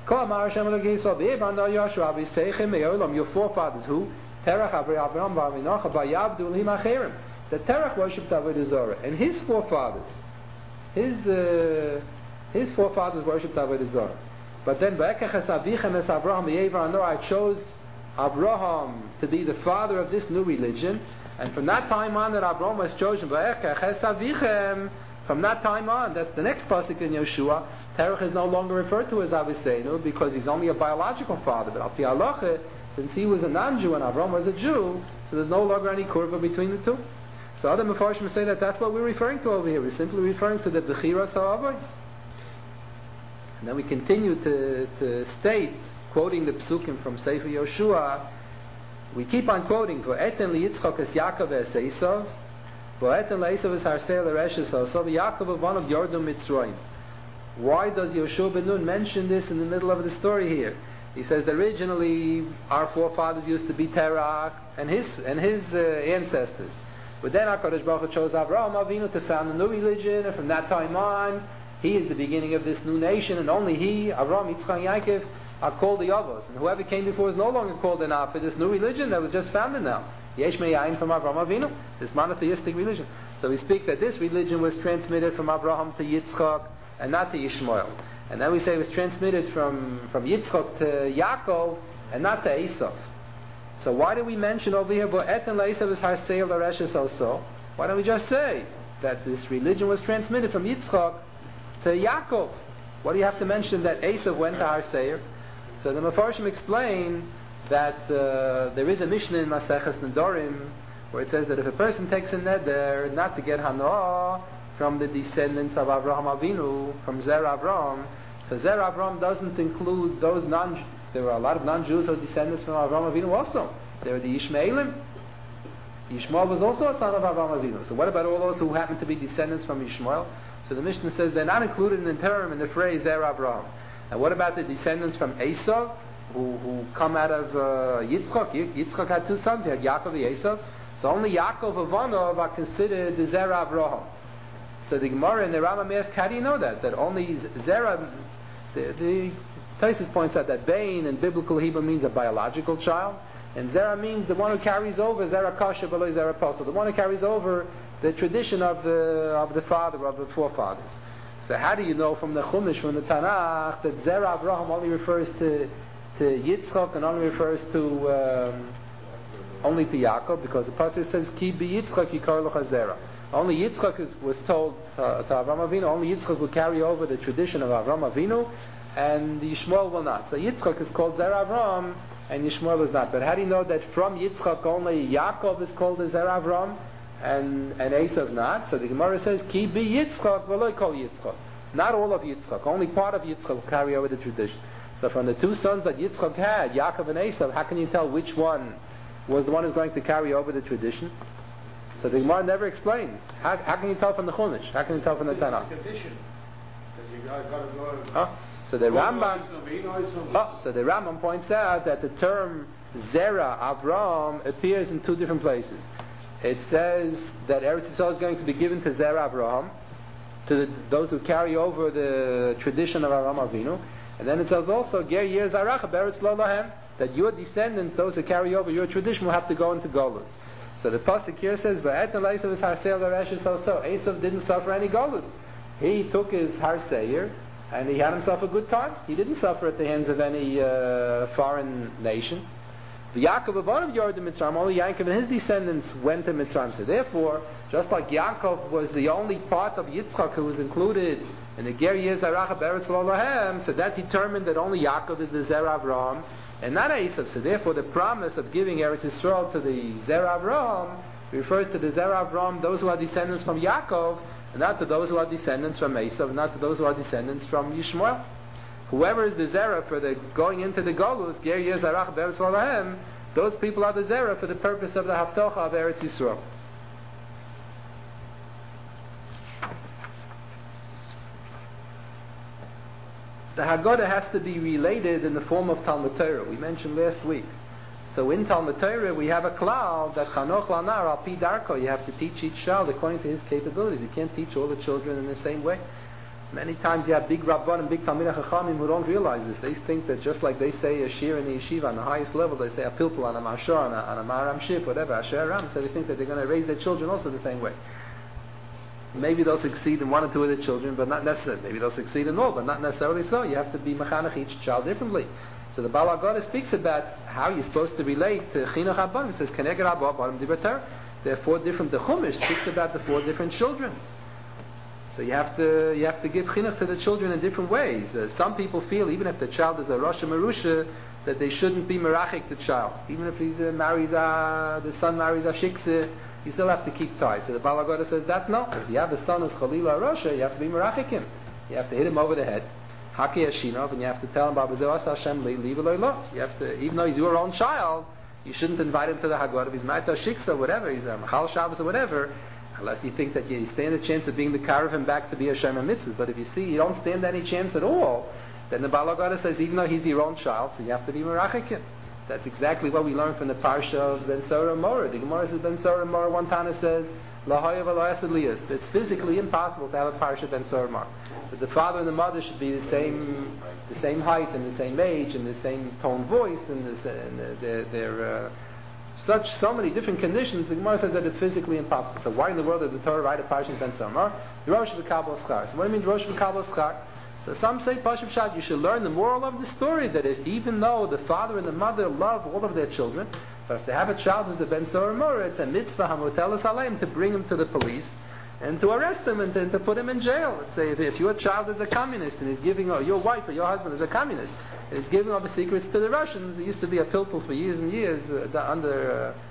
your forefathers who? Terach, Avraham, Avinocha, Vayavdu, Elohim Acherim. That Terach worshipped Avodah Zarah, and his forefathers, his uh, his forefathers worshipped Avodah Zarah. But then, Va'ekeches Avichem es Avraham v'Yevar Anor, I chose Avraham to be the father of this new religion, and from that time on that Avraham was chosen, Va'ekeches Avichem, from that time on, that's the next pasuk in Yeshua, Terach is no longer referred to as Avosseinu because he's only a biological father. But al pi halacha, since he was a non-Jew and Avram was a Jew, so there's no longer any kurva between the two. So other Mefarshim say that that's what we're referring to over here. We're simply referring to the Bechiras HaAvos. And then we continue to, to state, quoting the Psukim from Sefer Yoshua, we keep on quoting, V'eten liYitzchak es Yaakov es Esav, V'eten le'Esav es Harsei l'Reshes Esav, Yaakov one of Yordu Mitzrayim. Why does Yoshua ben Nun mention this in the middle of the story here? He says that originally our forefathers used to be Terach and his and his uh, ancestors. But then HaKadosh Baruch Hu chose Avraham Avinu to found a new religion, and from that time on, he is the beginning of this new nation, and only he, Avraham, Yitzchak, and Yaakov, are called the Avos. And whoever came before is no longer called an Av for this new religion that was just founded now. Yesh Me'ayin from Avraham Avinu, this monotheistic religion. So we speak that this religion was transmitted from Avraham to Yitzchak, and not to Yishmael. And then we say it was transmitted from, from Yitzchak to Yaakov, and not to Esav. So why do we mention over here, Bo'etan le'Esav is Harsei l'Reshes also? Why don't we just say that this religion was transmitted from Yitzchak to Yaakov? Why do you have to mention that Esav went to Harsei? So the Mefarshim explain that uh, there is a Mishnah in Maseches Nedarim where it says that if a person takes a neder not to get Hanoah, from the descendants of Avraham Avinu, from Zerah Avram. So Zerah Avram doesn't include those non. There were a lot of non-Jews who are descendants from Avraham Avinu also. There were the Ishmaelim. Ishmael was also a son of Avraham Avinu. So what about all those who happen to be descendants from Ishmael? So the Mishnah says they're not included in the term, in the phrase Zerah Avram. And what about the descendants from Esav, who, who come out of uh, Yitzchak? Yitzchak had two sons. He had Yaakov and Esav. So only Yaakov and Vanov are considered the Zerah Avraham. So the Gemara and the Rambam ask, how do you know that? That only Zerah, the, the Tosfos points out that Bain in biblical Hebrew means a biological child, and Zerah means the one who carries over Zerah Kasha below Zerah Apostle, the one who carries over the tradition of the of the father, of the forefathers. So how do you know from the Chumash, from the Tanakh, that Zerah Avraham only refers to to Yitzchak and only refers to um, only to Yaakov? Because the passage says, "Ki bi Yitzchak yikar lecha Zerah." Only Yitzchak is, was told uh, to Avraham Avinu. Only Yitzchak will carry over the tradition of Avraham Avinu, and Yishmael will not. So Yitzchak is called Zerah Avram, and Yishmael is not. But how do you know that from Yitzchak only Yaakov is called the Zerah Avram, and and Esav not? So the Gemara says, "Ki bi Yitzchak v'lo kol Yitzchak." Not all of Yitzchak, only part of Yitzchak will carry over the tradition. So from the two sons that Yitzchak had, Yaakov and Esav, how can you tell which one was the one who's going to carry over the tradition? So the Gemara never explains. How, how can you tell from the Chumash? How can you tell from the Tanakh? Huh? So the Rambam, oh, so the Rambam points out that the term Zerah Avram appears in two different places. It says that Eretz Yisrael is going to be given to Zerah Avraham, to the, those who carry over the tradition of Avraham Avinu, and then it says also Ger Yer Zarach Beretz Lo Lahem, that your descendants, those who carry over your tradition, will have to go into Golus. So the pasuk here says, "Va'etan Esav is Harseir l'Reshes also." Esav didn't suffer any Golus. He took his Harseir and he had himself a good time. He didn't suffer at the hands of any uh, foreign nation. The Yaakov of one of Yord Mitzrayim, only Yaakov and his descendants went to Mitzrayim. So therefore, just like Yaakov was the only part of Yitzchak who was included in the Ger Yer Zarach Beretz Lo Lahem, so that determined that only Yaakov is the Zerah Avraham and not Esav. So therefore, the promise of giving Eretz Yisrael to the Zerah Avraham refers to the Zerah Avraham, those who are descendants from Yaakov, and not to those who are descendants from Esav, not to those who are descendants from Yishmael. Whoever is the Zerah for the going into the Golus, Ger Yer Zarach Beretz Lo Lahem, those people are the Zerah for the purpose of the Haftocha of Eretz Yisrael. The Haggadah has to be related in the form of Talmud Torah. We mentioned last week. So in Talmud Torah we have a klal that Chanoch Lanar Al Pi Darko. You have to teach each child according to his capabilities. You can't teach all the children in the same way. Many times you have big Rabban and big Talmidei Chachamim who don't realize this. They think that just like they say a shir in the yeshiva on the highest level, they say a pilpul on a mashor, on a, on a maram ship, whatever, asher ram. So they think that they're going to raise their children also the same way. Maybe they'll succeed in one or two of the children, but not necessarily. Maybe they'll succeed in all, but not necessarily so. You have to be mechanech each child differently. So the Baal HaGadah speaks about how you're supposed to relate to chinuch habanim. It says keneged haba barim divrei Torah. There are four different. The Chumash speaks about the four different children. So you have to you have to give chinuch to the children in different ways. Uh, some people feel even if the child is a Rasha Marusha that they shouldn't be merachik the child. Even if he uh, marries a, the son marries a shiksa, you still have to keep ties. So the Baal HaGadah says that no. If you have a son who's Chalila Rasha, you have to be merachik him. You have to hit him over the head. Haki Hashinov, and you have to tell him Babazeh Hashem li leave lo. You have to, even though he's your own child, you shouldn't invite him to the Haggadah. If he's Ma'ita Shiksa, whatever, he's a Machal Shabbos or whatever, unless you think that you stand a chance of being the car of him back to be a Shem Mitzvah. But if you see you don't stand any chance at all, then the Baal HaGadah says even though he's your own child, so you have to be merachik him. That's exactly what we learned from the parsha of Ben Sora and Mora. The Gemara says Ben Sora and Mora. One Tana says Lahayav Alayas Elias. It's physically impossible to have a parsha Ben Sora and Mora. But the father and the mother should be the same, the same height and the same age and the same tone voice and, the, and their, their uh, such so many different conditions. The Gemara says that it's physically impossible. So why in the world did the Torah write a parsha Ben Sora and Mora? Rosh v'kabel schar. So what do you mean Rosh v'kabel schar? So some say, Pashup Shad, you should learn the moral of the story that if, even though the father and the mother love all of their children, but if they have a child who's a Ben Sora Mora, it's a mitzvah hamotelas aleim to bring him to the police and to arrest him and to, and to put him in jail. Let's say if, if your child is a communist and he's giving, or your wife or your husband is a communist and he's giving all the secrets to the Russians, it used to be a pilpul for years and years uh, under uh,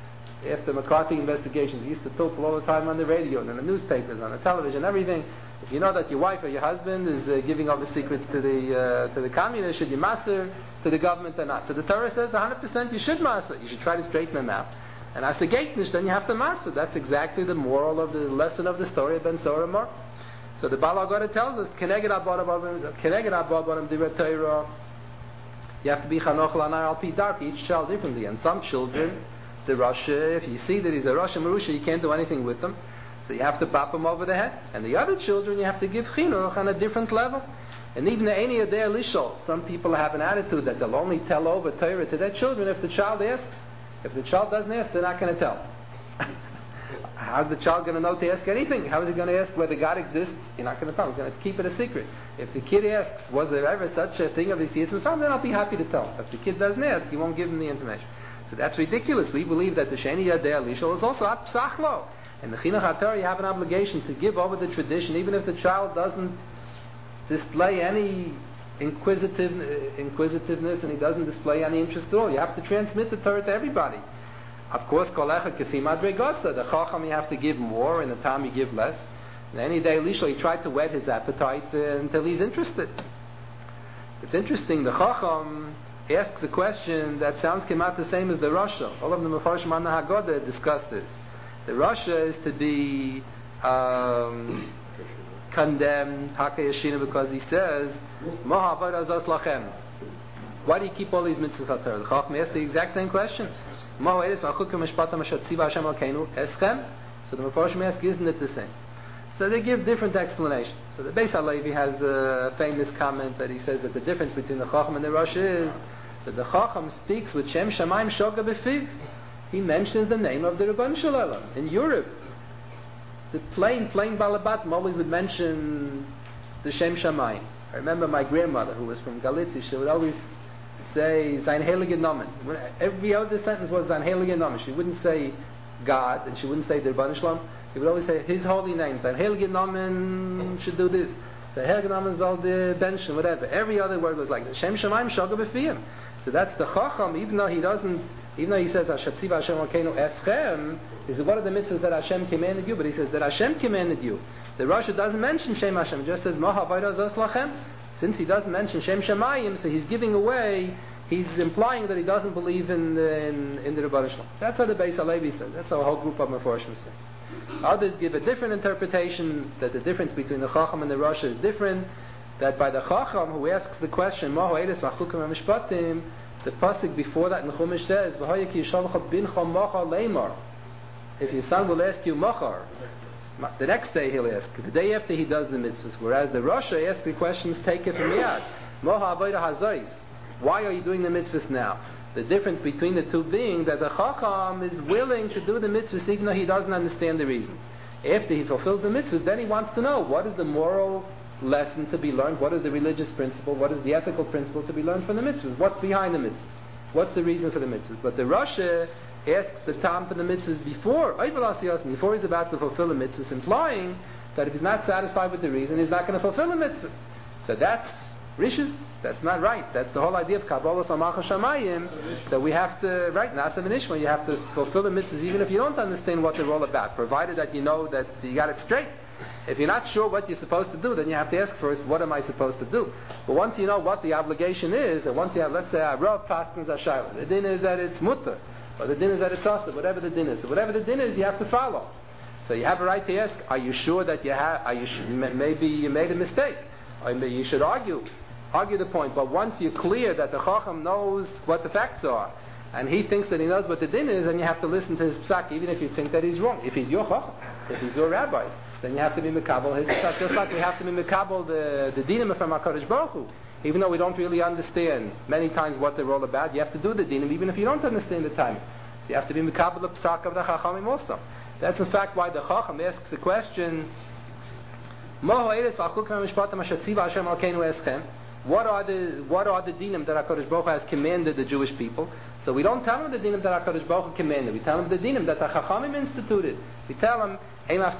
after McCarthy investigations, he used to talk all the time on the radio and in the newspapers, on the television, everything. If you know that your wife or your husband is uh, giving over secrets to the uh, to the communists, should you maser to the government or not? So the Torah says one hundred percent you should maser. You should try to straighten them out. And as a gaitnish, then you have to maser. That's exactly the moral of the lesson of the story of Ben Sora Mar. So the Baal HaGoda tells us, Keneged Abba Divrei Torah. You have to be chanoch lanai al pi dark, each child differently. And some children, the Rasha, if you see that he's a Rasha Marusha, you can't do anything with them. So you have to bop him over the head. And the other children, you have to give chinuch on a different level. And even the Eini Adei Lishol, some people have an attitude that they'll only tell over Torah to their children if the child asks. If the child doesn't ask, they're not going to tell. How's the child going to know to ask anything? How is he going to ask whether God exists? You're not going to tell. He's going to keep it a secret. If the kid asks, was there ever such a thing of his Yitzim Shalom, then I'll be happy to tell. If the kid doesn't ask, you won't give him the information. So that's ridiculous. We believe that the Sheni Yadei Lishol is also at Psachlo. And the Chinuch HaTorah, you have an obligation to give over the tradition, even if the child doesn't display any inquisitive, inquisitiveness and he doesn't display any interest at all. You have to transmit the Torah to everybody. Of course, kolecha kefi madregosa. The chacham you have to give more, and the time you give less. And any day, Elisha, he tried to whet his appetite uh, until he's interested. It's interesting. The chacham asks a question that sounds kemat the same as the Rasha. All of the Mefarshim on the Haggadah discuss this. The Rasha is to be um, condemned, Hakei Yeshina, because he says, Moha avodah zos lachem. Why do you keep all these mitzvahs HaTorah? The Chacham asks the exact same question. So the Mefarshim ask, isn't it the same? So they give different explanations. So the Beis HaLevi has a famous comment that he says that the difference between the Chacham and the Rosh is that the Chacham speaks with Shem Shamayim Shoga B'fiv. He mentions the name of the Rebbeinu Shel Olam. In Europe, the plain, plain Balabatim always would mention the Shem Shamayim. I remember my grandmother, who was from Galicia, she would always say Sein Heilige Nomen. Every other sentence was Sein Heilige Nomen. She wouldn't say God, and she wouldn't say the Rebbeinu Shel Olam. She would always say His holy name. Sein Heilige Nomen should do this. Sein Heilige Nomen soll the bench, whatever. Every other word was like Shem Shamayim Shoga B'fiyim. So that's the Chacham, even though he doesn't, even though he says Hashatziv Hashem Alkeinu Eschem, is one of the mitzvahs that Hashem commanded you, but he says that Hashem commanded you. The Rasha doesn't mention Shem Hashem, it just says Moha avodah zos lachem. Since he doesn't mention Shem Shamayim, so he's giving away, he's implying that he doesn't believe in the, in, in the Rebbeinu Shel Olam. That's how the Beis HaLevi says. That's how a whole group of Mefarshim say. Others give a different interpretation, that the difference between the Chacham and the Rasha is different, that by the Chacham, who asks the question, Mahu Eilis Machukim HaMishpatim, the pasuk before that in Chumash says, V'hoya ki yishavcha bincha mocha leimar. If your son will ask you mochar, the next day he'll ask. The day after he does the mitzvahs. Whereas the Rasha asks the questions, take it from yad. Moha avodah hazais. Why are you doing the mitzvahs now? The difference between the two being that the Chacham is willing to do the mitzvahs even though he doesn't understand the reasons. After he fulfills the mitzvahs, then he wants to know what is the moral lesson to be learned, what is the religious principle, what is the ethical principle to be learned from the mitzvahs, what's behind the mitzvahs, what's the reason for the mitzvahs. But the Rasha asks the time for the mitzvahs before, before he's about to fulfill the mitzvahs, implying that if he's not satisfied with the reason, he's not going to fulfill the mitzvah. So that's rishis. That's not right. That's the whole idea of Kabbalah Samach Shamayim, that we have to, right, Nasa V'Nishma, you have to fulfill the mitzvahs even if you don't understand what they're all about, provided that you know that you got it straight. If you're not sure what you're supposed to do, then you have to ask first, what am I supposed to do? But once you know what the obligation is, and once you have, let's say, a Rav Paskins Ashayla, the din is that it's mutter, or the din is that it's asa, whatever the din is. So whatever the din is, you have to follow. So you have a right to ask, are you sure that you have, are you sure, maybe you made a mistake, or you should argue, argue the point. But once you're clear that the Chacham knows what the facts are, and he thinks that he knows what the din is, and you have to listen to his psak, even if you think that he's wrong. If he's your Chacham, if he's your rabbi, then you have to be mekabel his psak, just like we have to be mekabel the, the dinim from HaKadosh Baruch Hu. Even though we don't really understand many times what they're all about, you have to do the dinim even if you don't understand the time. So you have to be mekabel the psak of the Chachamim also. That's in fact why the Chacham asks the question, what are the what are the dinim that HaKadosh Baruch Hu has commanded the Jewish people? So we don't tell them the dinim that HaKadosh Baruch Hu commanded. We tell them the dinim that the Chachamim instituted. We tell them, that's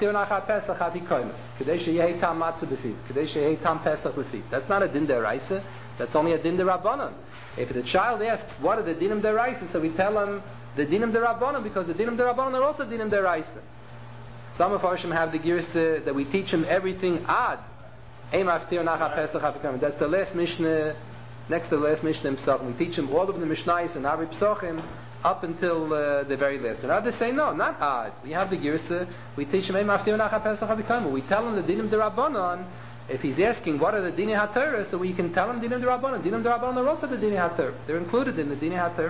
not a din deraisa. That's only a din derabanan. If the child asks, what are the dinim deraisa? So we tell him, the dinim derabbanan, because the dinim derabbanan are also dinim deraisa. Some of Harshim have the girsa that we teach him everything ad. That's the last Mishnah, next to the last Mishnah in Pesachim. We teach him all of the Mishnayos and Ari Pesachim up until uh, the very last. And others say no, not ad. We have the girsa. We teach him we tell him the dinim derabbanan. If he's asking what are the dinim haTorah, so we can tell him dinim derabbanan. Dinim derabbanan are also the dinim haTorah. They're included in the dinim haTorah.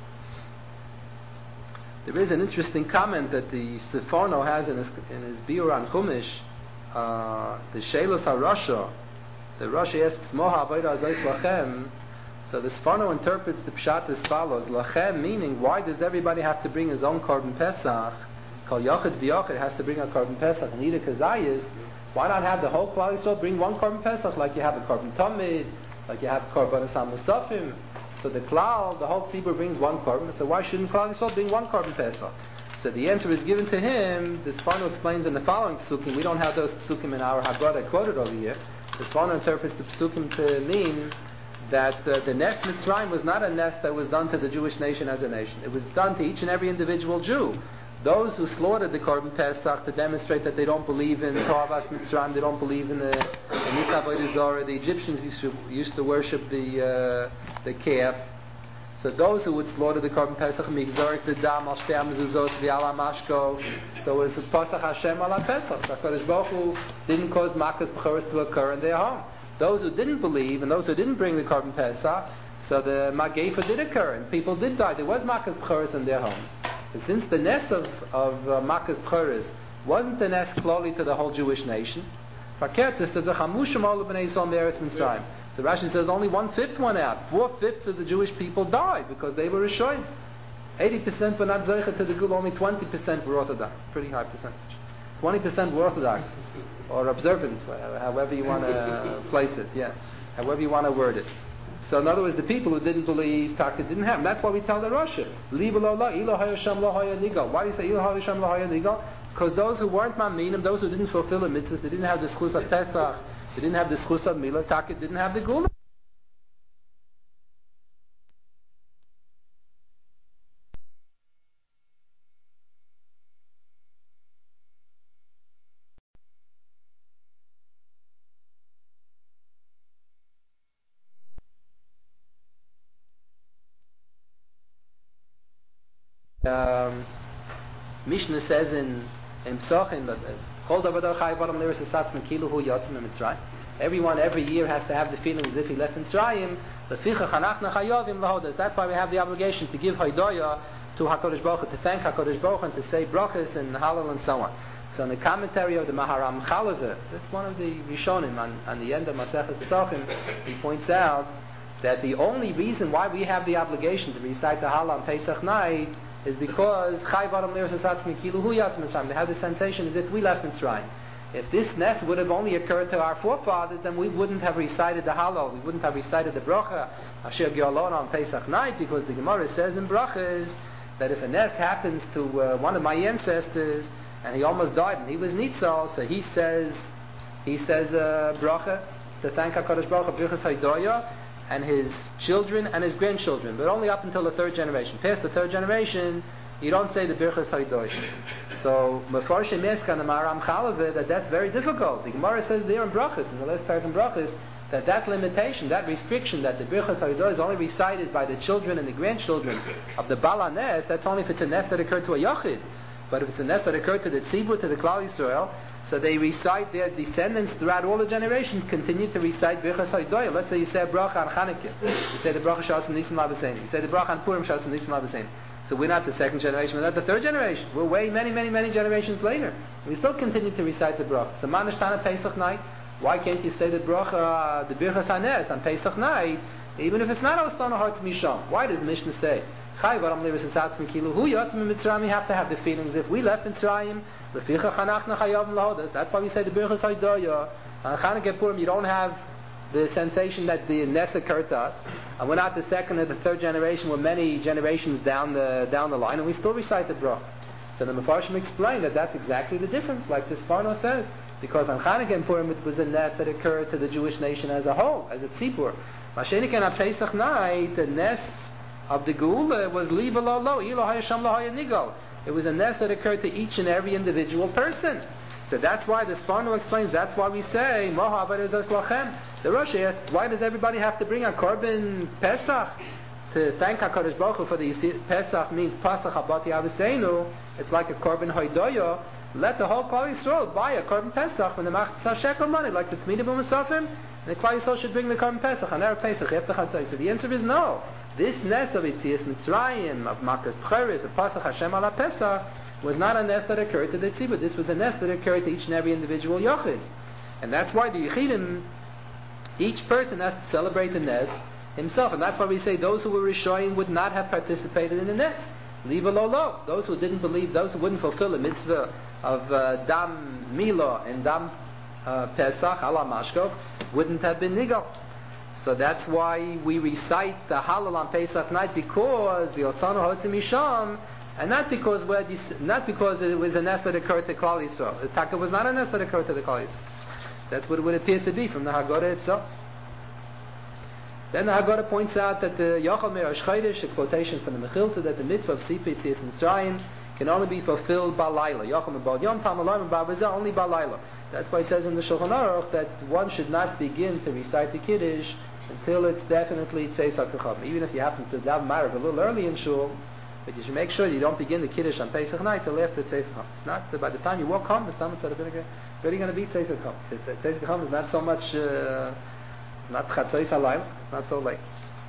There is an interesting comment that the Seforno has in his, in his Biur on Chumash, uh, the Sheilos HaRasha. The Rasha asks, Moha Avodah Azos Lachem. So the Seforno interprets the Pshat as follows: Lachem, meaning, why does everybody have to bring his own Korban Pesach? Kol Yochid V'Yochid has to bring a Korban Pesach. And Ida Kazayis, why not have the whole Klal Yisrael bring one Korban Pesach, like you have a Korban Tamid, like you have Korban Asam Musafim? So the Klal, the whole Tzibur brings one Korban. So why shouldn't Klal Yisrael bring one Korban Pesach? So the answer is given to him. The Seforno explains in the following Psukim. We don't have those Psukim in our Haggadah quoted over here. The Seforno interprets the Psukim to mean that uh, the Nes Mitzrayim was not a Nes that was done to the Jewish nation as a nation. It was done to each and every individual Jew. Those who slaughtered the Korban Pesach to demonstrate that they don't believe in Tohavas Mitzrayim, they don't believe in the Nis Avodah Zarah. The Egyptians used to, used to worship the uh, the calf. So those who would slaughter the Korban Pesach, Migzorik the Dam al Shtei Mezuzot v'Ala Mashko. So it was Pesach Hashem ala Pesach. So HaKadosh Baruch Hu didn't cause Makas B'choros to occur in their home. Those who didn't believe and those who didn't bring the Korban Pesach, so the Magefa did occur and people did die. There was Makas B'choros in their homes. So since the Nes of, of uh, Makas B'choros wasn't the Nes closely to the whole Jewish nation, Fakerta said the Chamushim Olu B'nei Yisrael Meretz Mitzrayim. So Rashi says only one-fifth went out. Four-fifths of the Jewish people died because they were Rishoyim. eighty percent were not Zeicha to the Gul, only twenty percent were Orthodox. Pretty high percentage. twenty percent were Orthodox, or observant, however you want to place it, yeah. However you want to word it. So in other words, the people who didn't believe, Taka didn't have. And that's why we tell the Rasha, why do you say Ilo Hayasham Lo Hayanigal? Because those who weren't Maminim, those who didn't fulfill the mitzvahs, they didn't have the Schus of Pesach, they didn't have the Schus of Milah, Taka didn't have the Gula. Um, Mishnah says in in Pesachim that everyone every year has to have the feeling as if he left Mitzrayim. That's why we have the obligation to give Haidaya to HaKadosh Baruch Hu, to thank HaKadosh Baruch Hu, and to say brachas and halal and so on. So in the commentary of the Maharam Chalava, that's one of the Rishonim on, on the end of Masechet Pesachim, he points out that the only reason why we have the obligation to recite the halal on Pesach night is because they have the sensation as if we left Mitzrayim. If this Nes would have only occurred to our forefathers, then we wouldn't have recited the Halal, we wouldn't have recited the Bracha Asher Ge'alon on Pesach night, because the Gemara says in Brachas that if a Nes happens to uh, one of my ancestors and he almost died and he was Nitzal, so he says he says uh, Bracha to thank HaKadosh Baruch Hu, Birchas Haidaya, and his children and his grandchildren, but only up until the third generation. Past the third generation, you don't say the Birchas Haidoi. So, Mefarshim Meska and the Maharam Chalava, that that's very difficult. The Gemara says there in Brachas, in the last part in Brachas, that that limitation, that restriction, that the Birchas Haidoi is only recited by the children and the grandchildren of the Bala Nes, that's only if it's a Nes that occurred to a Yachid. But if it's a Nes that occurred to the Tzibur, to the Klal Yisrael, so they recite, their descendants throughout all the generations continue to recite Birchas Haidoi. Let's say you say a bracha on Chanukah, you say the bracha Shas Nisim Labasein, you say the bracha on Purim Shas Nisim Labasein. So we're not the second generation, we're not the third generation. We're way many, many, many generations later. We still continue to recite the bracha. So Manashtana Pesach night, why can't you say the bracha, the Birchas Hanes on Pesach night, even if it's not Ostana Hartz Misham? Why does Mishnah say? You have to have the feelings if we left Mitzrayim. That's why we say the Birchas Haidaya. On Chanukah Purim, you don't have the sensation that the Nes occurred to us, and we're not the second or the third generation. We're many generations down the down the line, and we still recite the bracha. So the Mefarshim explained that that's exactly the difference, like the Sforno says, because on Chanukah Purim it was a Nes that occurred to the Jewish nation as a whole, as a tzibur. Mashenik on Pesach night, the Nes of the Geula was li v'lo lo, ilo hayasham lo hayanigal. It was a nest that occurred to each and every individual person. So that's why the Sforno explains, that's why we say, Moha Avodas Lachem. The Rosh asks, why does everybody have to bring a Korban Pesach? To thank HaKadosh Baruch Hu for the Pesach means Pasach Habati Aviseinu. It's like a Korban Hoidoyo. Let the whole Klal Yisrael buy a Korban Pesach when the Machzah shekel money, like the Tmida B'Musafim. And the Klal Yisrael should bring the Korban Pesach on Erev Pesach after Chatzai. So the answer is no. This nest of Yitzias Mitzrayim, of Makas B'cheres, of Pasach Hashem ala Pesach, was not a nest that occurred to the tzibur. This was a nest that occurred to each and every individual yochid. And that's why the Yechidim, each person has to celebrate the nest himself. And that's why we say those who were Rishoyim would not have participated in the nest. Leave lo lo. Those who didn't believe, those who wouldn't fulfill the mitzvah of uh, Dam Milo and Dam uh, Pesach, ala Mashkov, wouldn't have been nigal. So that's why we recite the Halal on Pesach night, because V'yosanu Hotzim Misham, and not because we're dis- not because it was a nest that occurred to Klal Yisrael. The Taka was not a nest that occurred to the Klal Yisrael. That's what it would appear to be from the Haggadah itself. Then the Haggadah points out that the Yochel Me'Rosh Chodesh, a quotation from the Mechilta, that the mitzvah of Sipei Tzias Mitzrayim can only be fulfilled by Laila. Yochel Me'Bal Yom Tamalayim Ba'Bazah, only by Laila. That's why it says in the Shulchan Aruch that one should not begin to recite the Kiddush until it's definitely Tzeis HaKacham. Even if you happen to daven Marav a little early in Shul, but you should make sure you don't begin the Kiddush on Pesach night till after Tzeis HaKacham. It's not that by the time you walk home, it's not really going to be Tzeis HaKacham. Because Tzeis HaKacham is not so much, uh, it's not Chatzos HaLayla, it's not so late.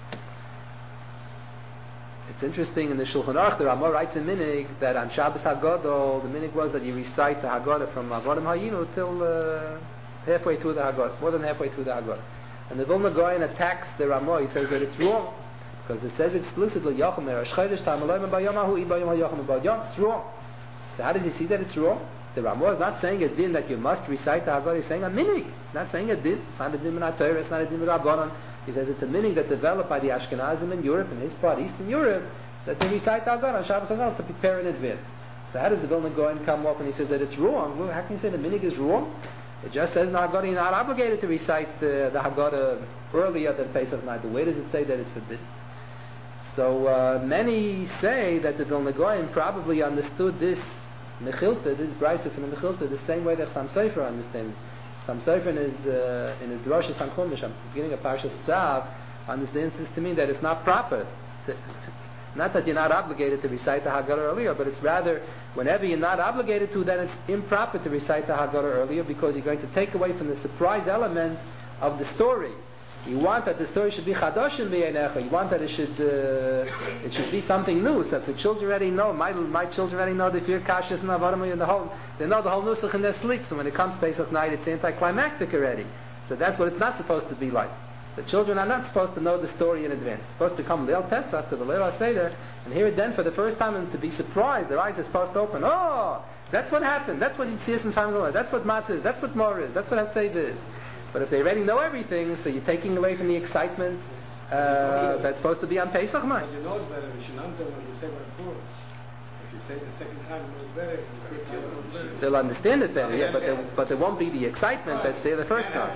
It's interesting in the Shulchan Aruch, the Ramah writes in Minig that on Shabbos HaGadol, the Minig was that you recite the Haggadah from Avodim Hayinu till uh, halfway through the Haggadah, more than halfway through the Haggadah. And the Vilna Gaon attacks the Ramah. He says that it's wrong, because it says explicitly, Yochel Me'Rosh Chodesh Tamalayim B'Yom Ibayom HaYochel B'Yom. It's wrong. So how does he see that it's wrong? The Ramah is not saying a din that you must recite the Haggadah. He's saying a minig. It's not saying a din. It's not a din min Torah. It's not a din min Rabbanon. He says it's a minig that developed by the Ashkenazim in Europe, in his part, Eastern Europe, that they recite the Haggadah on Shabbos HaGadol to prepare in advance. So how does the Vilna Gaon come off and he says that it's wrong? Well, how can you say the minig is wrong? It just says in the Haggadah you're not obligated to recite the, the Haggadah earlier than Pesach night. But where does it say that it's forbidden? So uh, many say that the Vilna Gaon probably understood this Mechilta, this Brisa from the Mechilta, the same way that Chassam Sofer understands. Chassam Sofer in his uh, in his Drosha Sanchumish, at the beginning of Parshas Tzav, understands this to mean that it's not proper. To, not that you're not obligated to recite the Haggadah earlier, but it's rather whenever you're not obligated to, then it's improper to recite the Haggadah earlier, because you're going to take away from the surprise element of the story. You want that the story should be Chadashim B'Yeinecha. You want that it should uh, it should be something new. So if the children already know, my my children already know the fear Kashas and Avarim and the whole, they know the whole Nusach in their sleep. So when it comes Pesach night, it's anticlimactic already. So that's what it's not supposed to be like. The children are not supposed to know the story in advance. It's supposed to come Leil Pesach to the Leil HaSeder and hear it then for the first time, and to be surprised. Their eyes are supposed to open. Oh, that's what happened. That's what Yitzias Mitzrayim is. That's what Matzah is. That's what Mor is. That's what Haseder is. But if they already know everything, so you're taking away from the excitement uh, that's supposed to be on Pesach night. You know it better. You should not tell them the second before. If you say the second time, you know it better. The first time, you know it better. They'll understand it better, yeah, but there, but there won't be the excitement that's there the first time.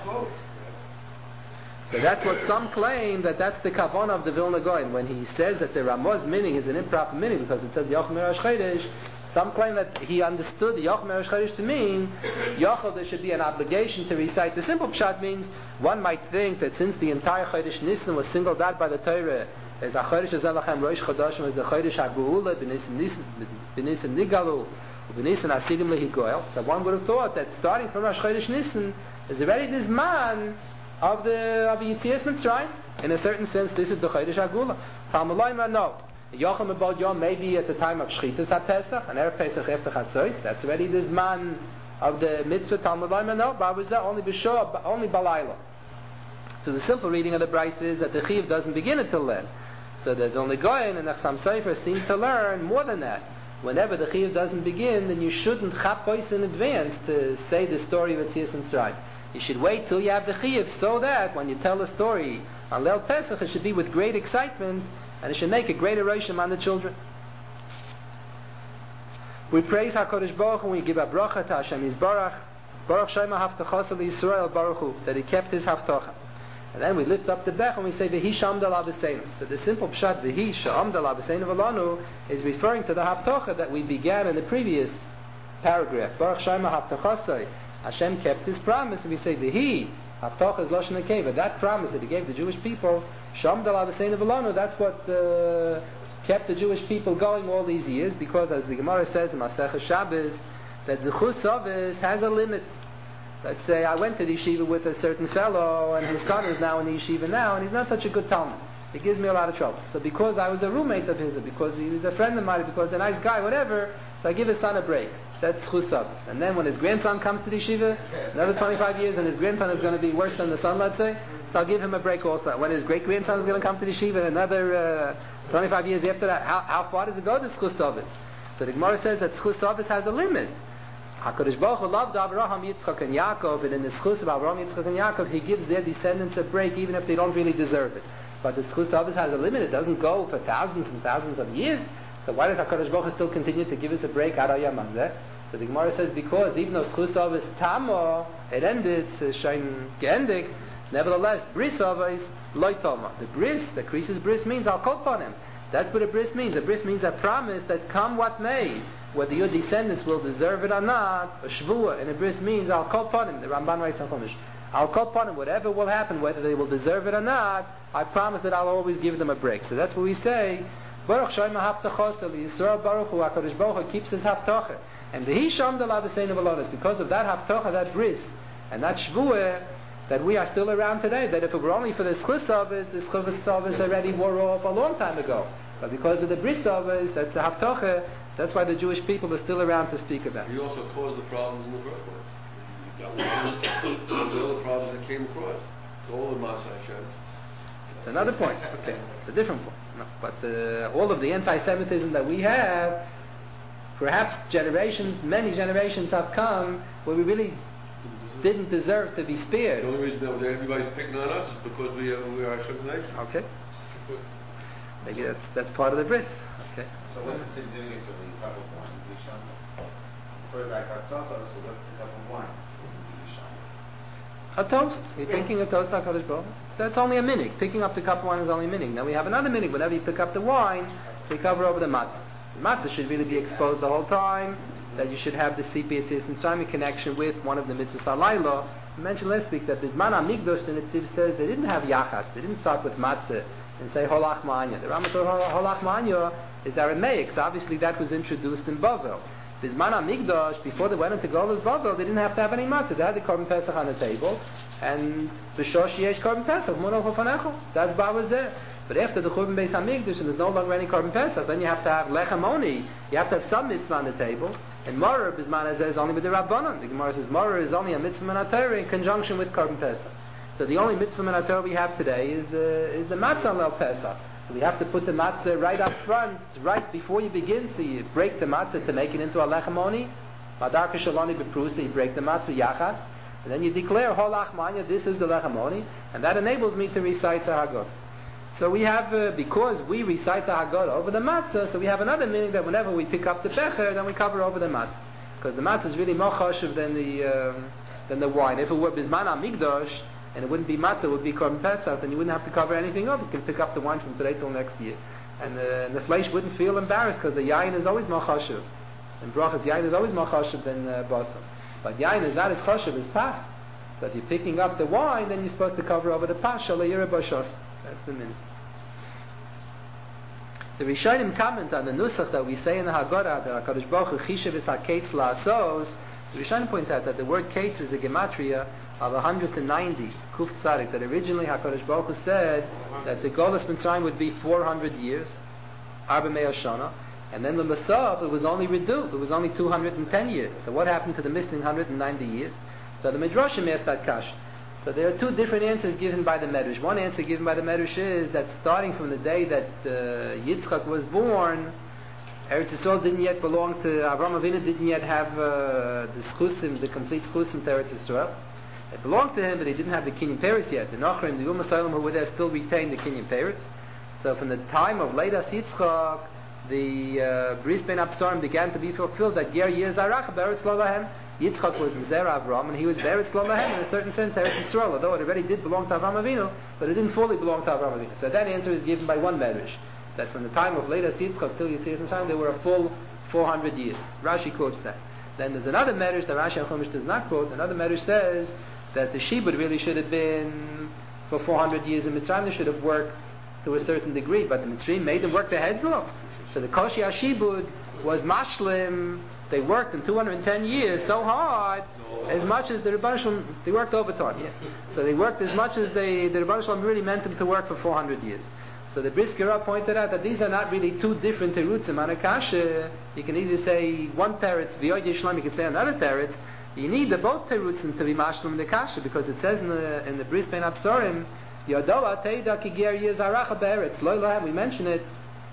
So that's what some claim, that that's the kavanah of the Vilna Gaon. When he says that the Ramah's meaning is an improper meaning because it says Yochel Me'Rosh Chodesh, some claim that he understood the Yochel Me'Rosh Chodesh to mean Yochel, there should be an obligation to recite. The simple pshat means one might think that since the entire Chodesh Nisan was singled out by the Torah as a Chodesh Azalachem Rosh Chodashim, as the Chodesh HaGeula B'Nisan Nigalu B'Nisan Asidim Lehigoel, so one would have thought that starting from Rosh Chodesh Nisan is already this man of the of Yitzias Mitzrayim. In a certain sense, this is the Chodesh HaGeula. Talmud no. Yochel Me'Bal Yom maybe at the time of Shchitas HaPesach, and Erev Pesach after Chatzos. That's already this man of the mitzvah. Talmud no. Ba'avuzah only b'shor, only balayla. So the simple reading of the Brisa is that the Chiyuv doesn't begin until then. So the Vilna Gaon and the Chassam Sofer seem to learn more than that. Whenever the Chiyuv doesn't begin, then you shouldn't chapos in advance to say the story of Yitzias Mitzrayim. You should wait till you have the Chiyuv, so that when you tell a story on Leil Pesach, it should be with great excitement, and it should make a greater roshim on the children. We praise HaKadosh Baruch Hu, and we give a bracha to Hashem Yisbarach. Baruch Shema Haftachas Yisrael Baruch Hu, that He kept His Haftacha. And then we lift up the bech and we say V'hi shamdal abeseinu. So the simple pshat V'hi shamdal abeseinu v'lanu is referring to the haftocha that we began in the previous paragraph. Baruch Shema haftochasai. Hashem kept His promise, and we say V'hi haftocha is lashon hakeva. That promise that He gave the Jewish people, shamdal abeseinu v'lanu. That's what uh, kept the Jewish people going all these years, because as the Gemara says in Masechah Shabbos, that Zechus Avos has a limit. Let's say I went to the yeshiva with a certain fellow, and his son is now in the yeshiva now, and he's not such a good Talmud. It gives me a lot of trouble. So because I was a roommate of his, or because he was a friend of mine, because he's a nice guy, whatever, so I give his son a break. That's Zechus Avos. And then when his grandson comes to the yeshiva, another twenty-five years, and his grandson is going to be worse than the son, let's say, so I'll give him a break also. When his great-grandson is going to come to the yeshiva, another uh, twenty-five years after that, how, how far does it go, this Zechus Avos? So the Gemara says that Zechus Avos has a limit. HaKadosh Baruch Hu loved Avraham, Yitzchak, and Yaakov, and in the schus of Avraham, Yitzchak, and Yaakov, He gives their descendants a break, even if they don't really deserve it. But the schus of Avos has a limit; it doesn't go for thousands and thousands of years. So why does HaKadosh Baruch Hu still continue to give us a break? So the Gemara says because even though schus of Avos tamo, it ended, shein geendig, nevertheless, bris Avos loy tama. The bris, the creases bris means I'll call upon him. That's what a bris means. A bris means a promise that come what may, whether your descendants will deserve it or not, a shvua, and a bris means I'll call upon him. The Ramban writes on Chumash, I'll call upon him, whatever will happen, whether they will deserve it or not, I promise that I'll always give them a break. So that's what we say, Baruch Shema Haftachosa, Yisrael Baruch Hu, HaKadosh Baruch Hu keeps His Haftacha. And the Hisham de la V'seinu v'lonos, because of that Haftacha, that bris, and that shvua, that we are still around today, that if it were only for the schus Avos, the schus Avos already wore off a long time ago. But because of the bris Avos, that's the Haftacha, that's why the Jewish people are still around to speak about. He also caused the problems in the first place. All the problems that came across. All of Masai Hashem. It's another point. Okay, it's a different point. No, but uh, all of the anti-Semitism that we have, perhaps generations, many generations have come where we really didn't deserve to be spared. The only reason that everybody's picking on us is because we are, we are Hashem's nation. Okay. Maybe that's that's part of the bris. Okay. So what's the sin doing is of the cup of wine? For that haftacha, so what's the cup of wine? A toast. You're drinking a toast on Kadosh Baruch Hu. That's only a minig. Picking up the cup of wine is only a minig. Now we have another minig. Whenever you pick up the wine, we cover over the matzah. The matzah should really be exposed the whole time. That you should have the Sipiyat and Shami connection with one of the mitzvahs halayla. We mentioned last week that Bizman HaMikdash, the Netziv says, they didn't have yachatz. They didn't start with matzah and say holach ma'anya. The Rambam holach ma'anya is Aramaic, so obviously that was introduced in Bavel. Bizman HaMikdash, before they went into Golus Bavel, they didn't have to have any matzah. They had the Korban Pesach on the table, and b'shosh yesh Korban Pesach, munach ufanecho. That's Bavel there. But after the Churban Beis HaMikdash, and there's no longer any Korban Pesach, then you have to have lechem oni. You have to have some mitzvah on the table. And Morer, Bizman is only with the Rabbanon. The Gemara says Morer is only a mitzvah min HaTorah in conjunction with Korban Pesach. So the only mitzvah min HaTorah we have today is the is the matzah leil Pesach. So we have to put the matzah right up front, right before you begin. So you break the matzah to make it into a lechem oni. Madarka shaloni beprusa, you break the matzah yachatz, and then you declare holach manya, this is the lechem oni, and that enables me to recite the Haggadah. So we have, uh, because we recite the Haggadah over the matzah, so we have another meaning that whenever we pick up the becher, then we cover over the matzah. Because the matzah is really more chashuv than the, um, than the wine. If it were Bizman HaMikdash, and it wouldn't be matzah, it would be Korban Pesach, then you wouldn't have to cover anything up. You can pick up the wine from today till next year. And, uh, and the flesh wouldn't feel embarrassed, because the yain is always more chashuv. And brachas yain is always more chashuv than uh, basar. But yain is not as chashuv as pas. So if you're picking up the wine, then you're supposed to cover over the pas, shalayira bashas. That's the minute. The Rishonim comment on the nusach that we say in the Haggadah that HaKadosh Baruch Hu chishev is haketz la'asos. The Rishonim point out that the word ketz is a gematria of one hundred ninety, kuf tzadik, that originally HaKadosh Baruch Hu said that the Golus Mitzrayim would be four hundred years, arba mea shana, and then the Masaf, it was only reduced, it was only two hundred ten years. So what happened to the missing one hundred ninety years? So the Midrashim asked that kash. So there are two different answers given by the Medrash. One answer given by the Medrash is that starting from the day that uh, Yitzchak was born, Eretz Yisrael didn't yet belong to, Avraham Avinu didn't yet have uh, the schusim, the complete schusim to Eretz Yisrael. It belonged to him, but he didn't have the Kinyan Peretz yet. The Nachrim, the Umm Salem who were there still retained the Kinyan Peretz. So from the time of Leidas Yitzchak, the uh, Bris Ben Absarim began to be fulfilled that Ger Yeh Zarach Beretz Lo Lahem, Yitzchak was in Zera Avram, and he was Beretz Lo Lahem in a certain sense, Eretz Yisrael, although it already did belong to Avram Avinu, but it didn't fully belong to Avram Avinu. So that answer is given by one medrash, that from the time of Leidas Yitzchak till Yitzias Mitzrayim, there were a full four hundred years. Rashi quotes that. Then there's another medrash that Rashi HaChumash does not quote. Another medrash says that the Shibud really should have been for four hundred years, and Mitzrayim they should have worked to a certain degree, but the Mitzrayim made them work their heads off. So the Koshi HaShibud was mashlim. They worked in two hundred ten years so hard, as much as the Rebbeinu Shalom, they worked overtime. Yeah. So they worked as much as they, the Rebbeinu Shalom really meant them to work for four hundred years. So the Brisker Rav pointed out that these are not really two different terutzim. On a kasha, you can either say one teretz, v'yod yishlam, you can say another teretz. You need the both terutzim to be mashlim in the kasha, because it says in the in the Bris Bein Absorim, Yodoa teida ki ger yizaracha be'eretz lo lahem. We mention it.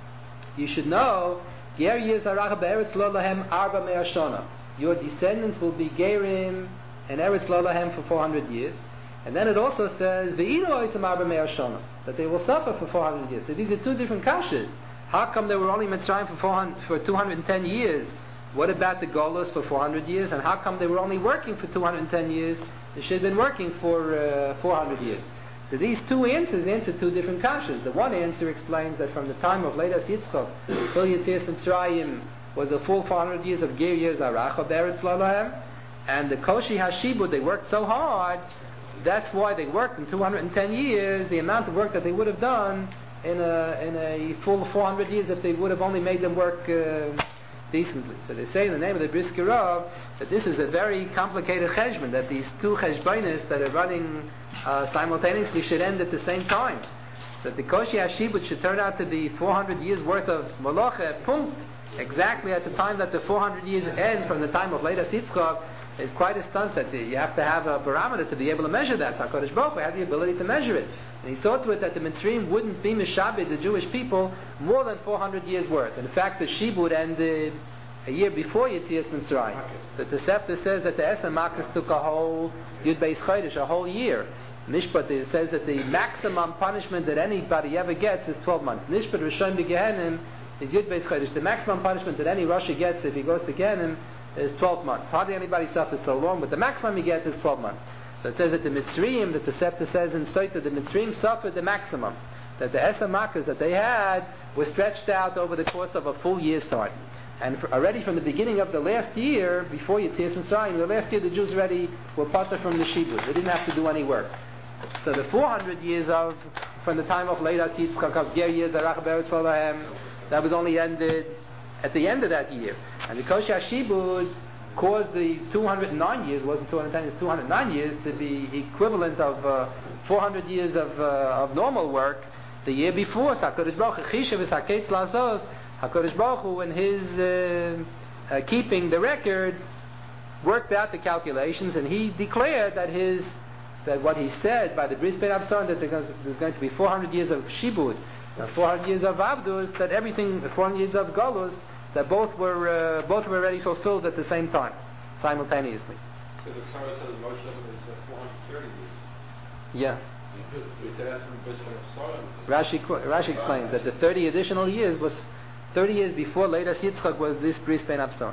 You should know ger yizaracha be'eretz lo lahem arba me'ah shana. Your descendants will be gerim and eretz lo lahem for four hundred years. And then it also says ve'inu oisam arba me'ah shana, that they will suffer for four hundred years. So these are two different kashas. How come they were only Mitzrayim for four hundred, for two hundred ten years? What about the Golos for four hundred years? And how come they were only working for two hundred ten years? They should have been working for uh, four hundred years. So these two answers answer two different kashas. The one answer explains that from the time of Leidas Yitzchak till Yitzias Mitzrayim was a full four hundred years of Ger years Aracha Beretz Lalahem, and the Koshi Hashibud, they worked so hard. That's why they worked in two hundred ten years, the amount of work that they would have done in a, in a full four hundred years if they would have only made them work uh, decently. So they say in the name of the Brisker Rav that this is a very complicated cheshbon, that these two cheshbonis that are running uh, simultaneously should end at the same time. That the Koshi Hashibut should turn out to be four hundred years worth of Molocha, punkt, exactly at the time that the four hundred years end from the time of Leidas Yitzchak. It's quite a stunt that you have to have a parameter to be able to measure that. So HaKadosh Baruch Hu had the ability to measure it. And he saw to it that the Mitzrayim wouldn't be Mishabed, the Jewish people, more than four hundred years worth. In fact, the Shibud ended a year before Yetzias Mitzrayim. The Tosefta says that the Esem Makkos took a whole Yud Beis Chodesh, a whole year. Mishpat, it says that the maximum punishment that anybody ever gets is twelve months. Mishpat Rishon B'Gehenim is Yud Beis Chodesh. The maximum punishment that any Rasha gets if he goes to Gehenim is twelve months. Hardly anybody suffers so long, but the maximum he gets is twelve months. So it says that the Mitzrayim, that the Tosefta says in Soita, the Mitzrayim suffered the maximum. That the Esem Makkos that they had were stretched out over the course of a full year's time. And for, already from the beginning of the last year, before Yetzias Mitzrayim, the last year the Jews already were parted from the Shibud. They didn't have to do any work. So the four hundred years of, from the time of Leidas Yitzchak, of Ger years, Arach Beretz Lalahem, that was only ended at the end of that year. And the Koshi Hashibud caused the two hundred nine years, wasn't two hundred ten, it's two hundred nine years, to be equivalent of uh, four hundred years of, uh, of normal work the year before. So HaKadosh Baruch Hu, Chishav is HaKetz Lazos, HaKadosh Baruch Hu, in his uh, uh, keeping the record, worked out the calculations, and he declared that his that what he said by the Bris Bein Absorim, that there's going to be four hundred years of Shibud, uh, four hundred years of Avdus, that everything, four hundred years of Golus, that both were uh, both were already fulfilled at the same time, simultaneously. So the Torah says Moshe is uh, four hundred thirty years. Yeah. He said that's from Bris Bein Absorim. Rashi, Rashi explains that the thirty additional years was thirty years before Leidas Yitzchak was this Bris Bein Absorim.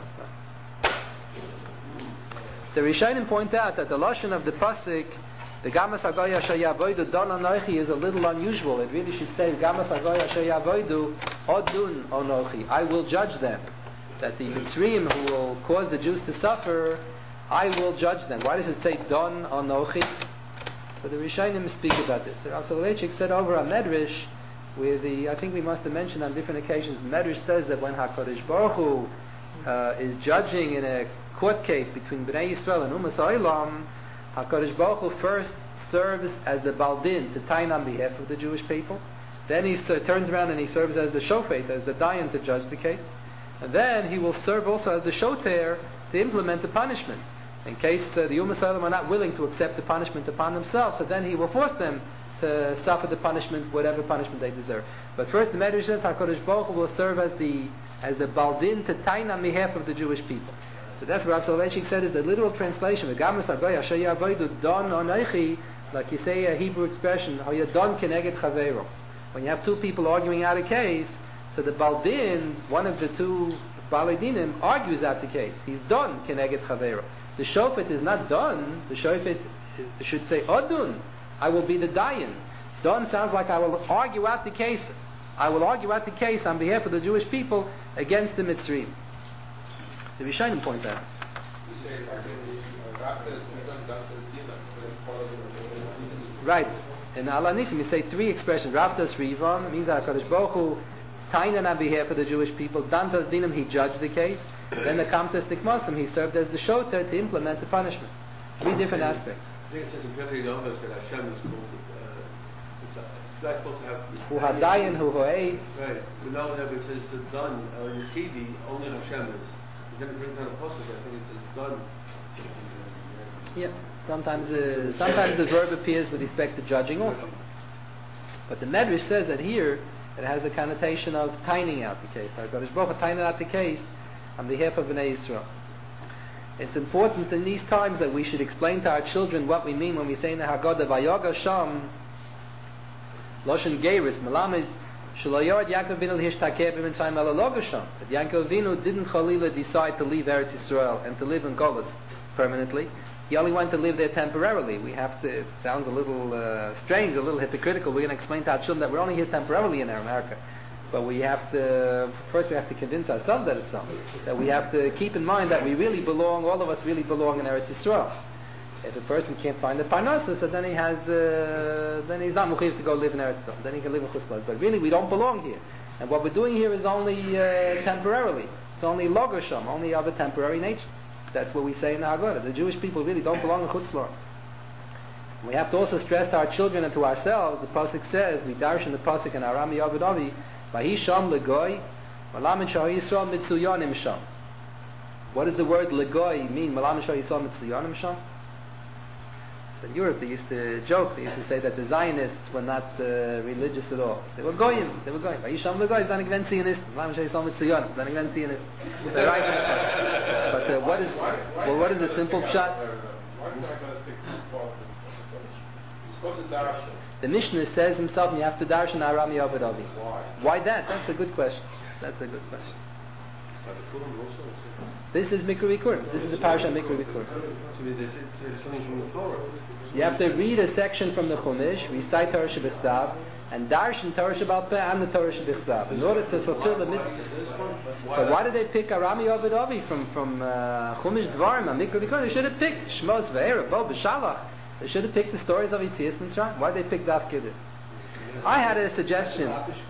The Rishonim point out that the lashon of the pasuk, the Gamas Hagoya Shayavoidu Don Anochi, is a little unusual. It really should say Gamas Hagoya Shayavoidu Odun Anochi. I will judge them. That the Mitzrayim who will cause the Jews to suffer, I will judge them. Why does it say Don Anochi? So the Rishonim speak about this. Rav Soloveitchik said over a Medrash, where the I think we must have mentioned on different occasions, the Medrash says that when HaKadosh Baruch Hu uh, is judging in a court case between Bnei Yisrael and Umas Olam, HaKadosh Baruch Hu first serves as the Baldin, to tain on behalf of the Jewish people. Then he uh, turns around and he serves as the Shofet, as the Dayan, to judge the case. And then he will serve also as the Shoter to implement the punishment. In case uh, the Umas Olam are not willing to accept the punishment upon themselves, so then he will force them to suffer the punishment, whatever punishment they deserve. But first the Medrash says HaKadosh Baruch Hu will serve as the as the Baldin, to tain on behalf of the Jewish people. So that's what Rav Soloveitchik said is the literal translation. Like you say a Hebrew expression, when you have two people arguing out a case, so the Baldin, one of the two Baladinim, argues out the case. He's done keneged chavero. The shofet is not done. The shofet should say Odun. I will be the dayan. Don sounds like I will argue out the case. I will argue out the case on behalf of the Jewish people against the Mitzrayim. The Rishonim point out. Right. In Al Nisim, you say three expressions. Ravdas Rivan means that HaKadosh Baruch Hu tainan on behalf of the Jewish people. Dantas Dinam, he judged the case. Then the Kamtas Tikmosam, he served as the shoter to implement the punishment. Three different aspects. I think it says in Pirkei Avos that Hashem is called. Uh, it's not supposed to have. Who hadayin, who ho'ei. Right. We know that it says done or Yechidi, only Hashem is. Then it brings down a pasuk. I think it says done. Yeah. Sometimes, uh, sometimes the verb appears with respect to judging also. But the Medrash says that here it has the connotation of tining out the case. HaKadosh Baruch Hu tining out the case on behalf of Bnei Yisrael. It's important in these times that we should explain to our children what we mean when we say in the Haggadah Vayoga Sham Loshen Geiris Melamed Shelo Yord Yaakov Avinu L'Hishtakeh B'Mitzrayim Ela Lo Gasham. That Yaakov Avinu didn't Chalila decide to leave Eretz Yisrael and to live in Golus permanently. He only went to live there temporarily. We have to. It sounds a little uh, strange, a little hypocritical. We're going to explain to our children that we're only here temporarily in America. But we have to, first we have to convince ourselves that it's so. That we have to keep in mind that we really belong, all of us really belong in Eretz Yisrael. If a person can't find the parnasa, so then he has, uh, then he's not muchiv to go live in Eretz Yisrael. Then he can live in Chutz La'aretz. But really we don't belong here. And what we're doing here is only uh, temporarily. It's only logosham, only of a temporary nature. That's what we say in the Haggadah. The Jewish people really don't belong in Chutz La'aretz. We have to also stress to our children and to ourselves, the Pasuk says, we darshan the Pasuk in Aram Yavad Avi, Vahi Sham Legoy, Malamin Shah Yisrael Mitzuyonim Sham. What does the word Legoy mean? Malamin Shah Yisrael Mitzuyonim Sham? So in Europe they used to joke, they used to say that the Zionists were not uh, religious at all. They were Goyim, they were Goyim. Vahi Sham Legoy, Zanik Ven Zionist, Malamin Shah Yisrael Mitzuyonim, Zanik Ven Zionist. They're right. But uh, what is, well, what is the simple pshat? The Mishnah says himself, you have to darshan Aram Yavad Avi. Why? Why that? That's a good question. That's a good question. This is Mikra Bikurim. This is the parasha Mikra Bikurim. You have to read a section from the Chumash, recite Torah Shebechsav, and darshan Torah Shebal Peh and the Torah Shebechsav in order to fulfill the mitzvah. So why did they pick Aram Yavad Avi from from uh, Chumash Dvarim and Mikra Bikurim? They should have picked Shmos Ve'era, Bo B'Shalach. They should have picked the stories of Yitzias Mitzrayim. Why did they pick Daf Kiddush? I had a suggestion.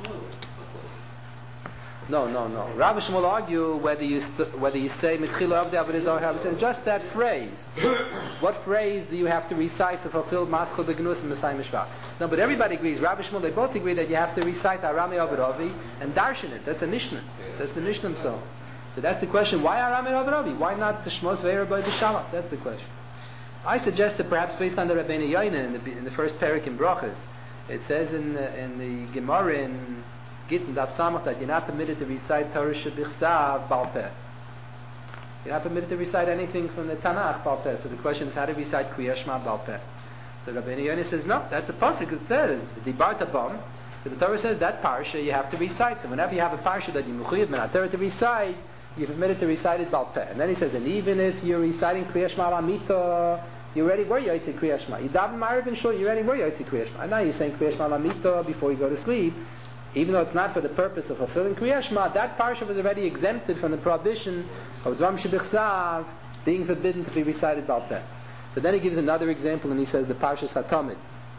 No, no, no. Rabbi Shmuel argue whether you st- whether you say Mitchila Avdei Avodah Zarah, just that phrase. What phrase do you have to recite to fulfill Maschil Begnus and Messiah Mishpach? No, but everybody agrees. Rabbi Shmuel, they both agree that you have to recite Arami Avodah and darshan it. That's a Mishnah. That's the Mishnah so. So that's the question. Why Arami Avodah? Why not the Shmos Ve'er B'Y B'Shalach? That's the question. I suggest that perhaps based on the Rabbeinu Yoina in the, in the first parak in Brachas, it says in the, in the Gemara in Gittin Daf Samach that you're not permitted to recite Torah Shebichsav Baal Peh. You're not permitted to recite anything from the Tanakh Baal Peh. So the question is how to recite Kriya Shema Baal Peh. So Rabbeinu Yoina says no, that's a pasuk. It says Dibarta Bam. So the Torah says that parsha you have to recite. So whenever you have a parsha that you mechuyev min Torah to recite, you're permitted to recite it Baal Peh. And then he says, and even if you're reciting Kriya Shema Lamita, you already were Yaitzi Kriya Shema. You daven Ma'ariv and Shul, you already were Yaitzi Kriya Shema. And now you're saying Kriya Shema Lamita before you go to sleep. Even though it's not for the purpose of fulfilling Kriya Shema, that parsha was already exempted from the prohibition of Dvam Shebichsav being forbidden to be recited Baal Peh. So then he gives another example and he says the Parsha Satamid.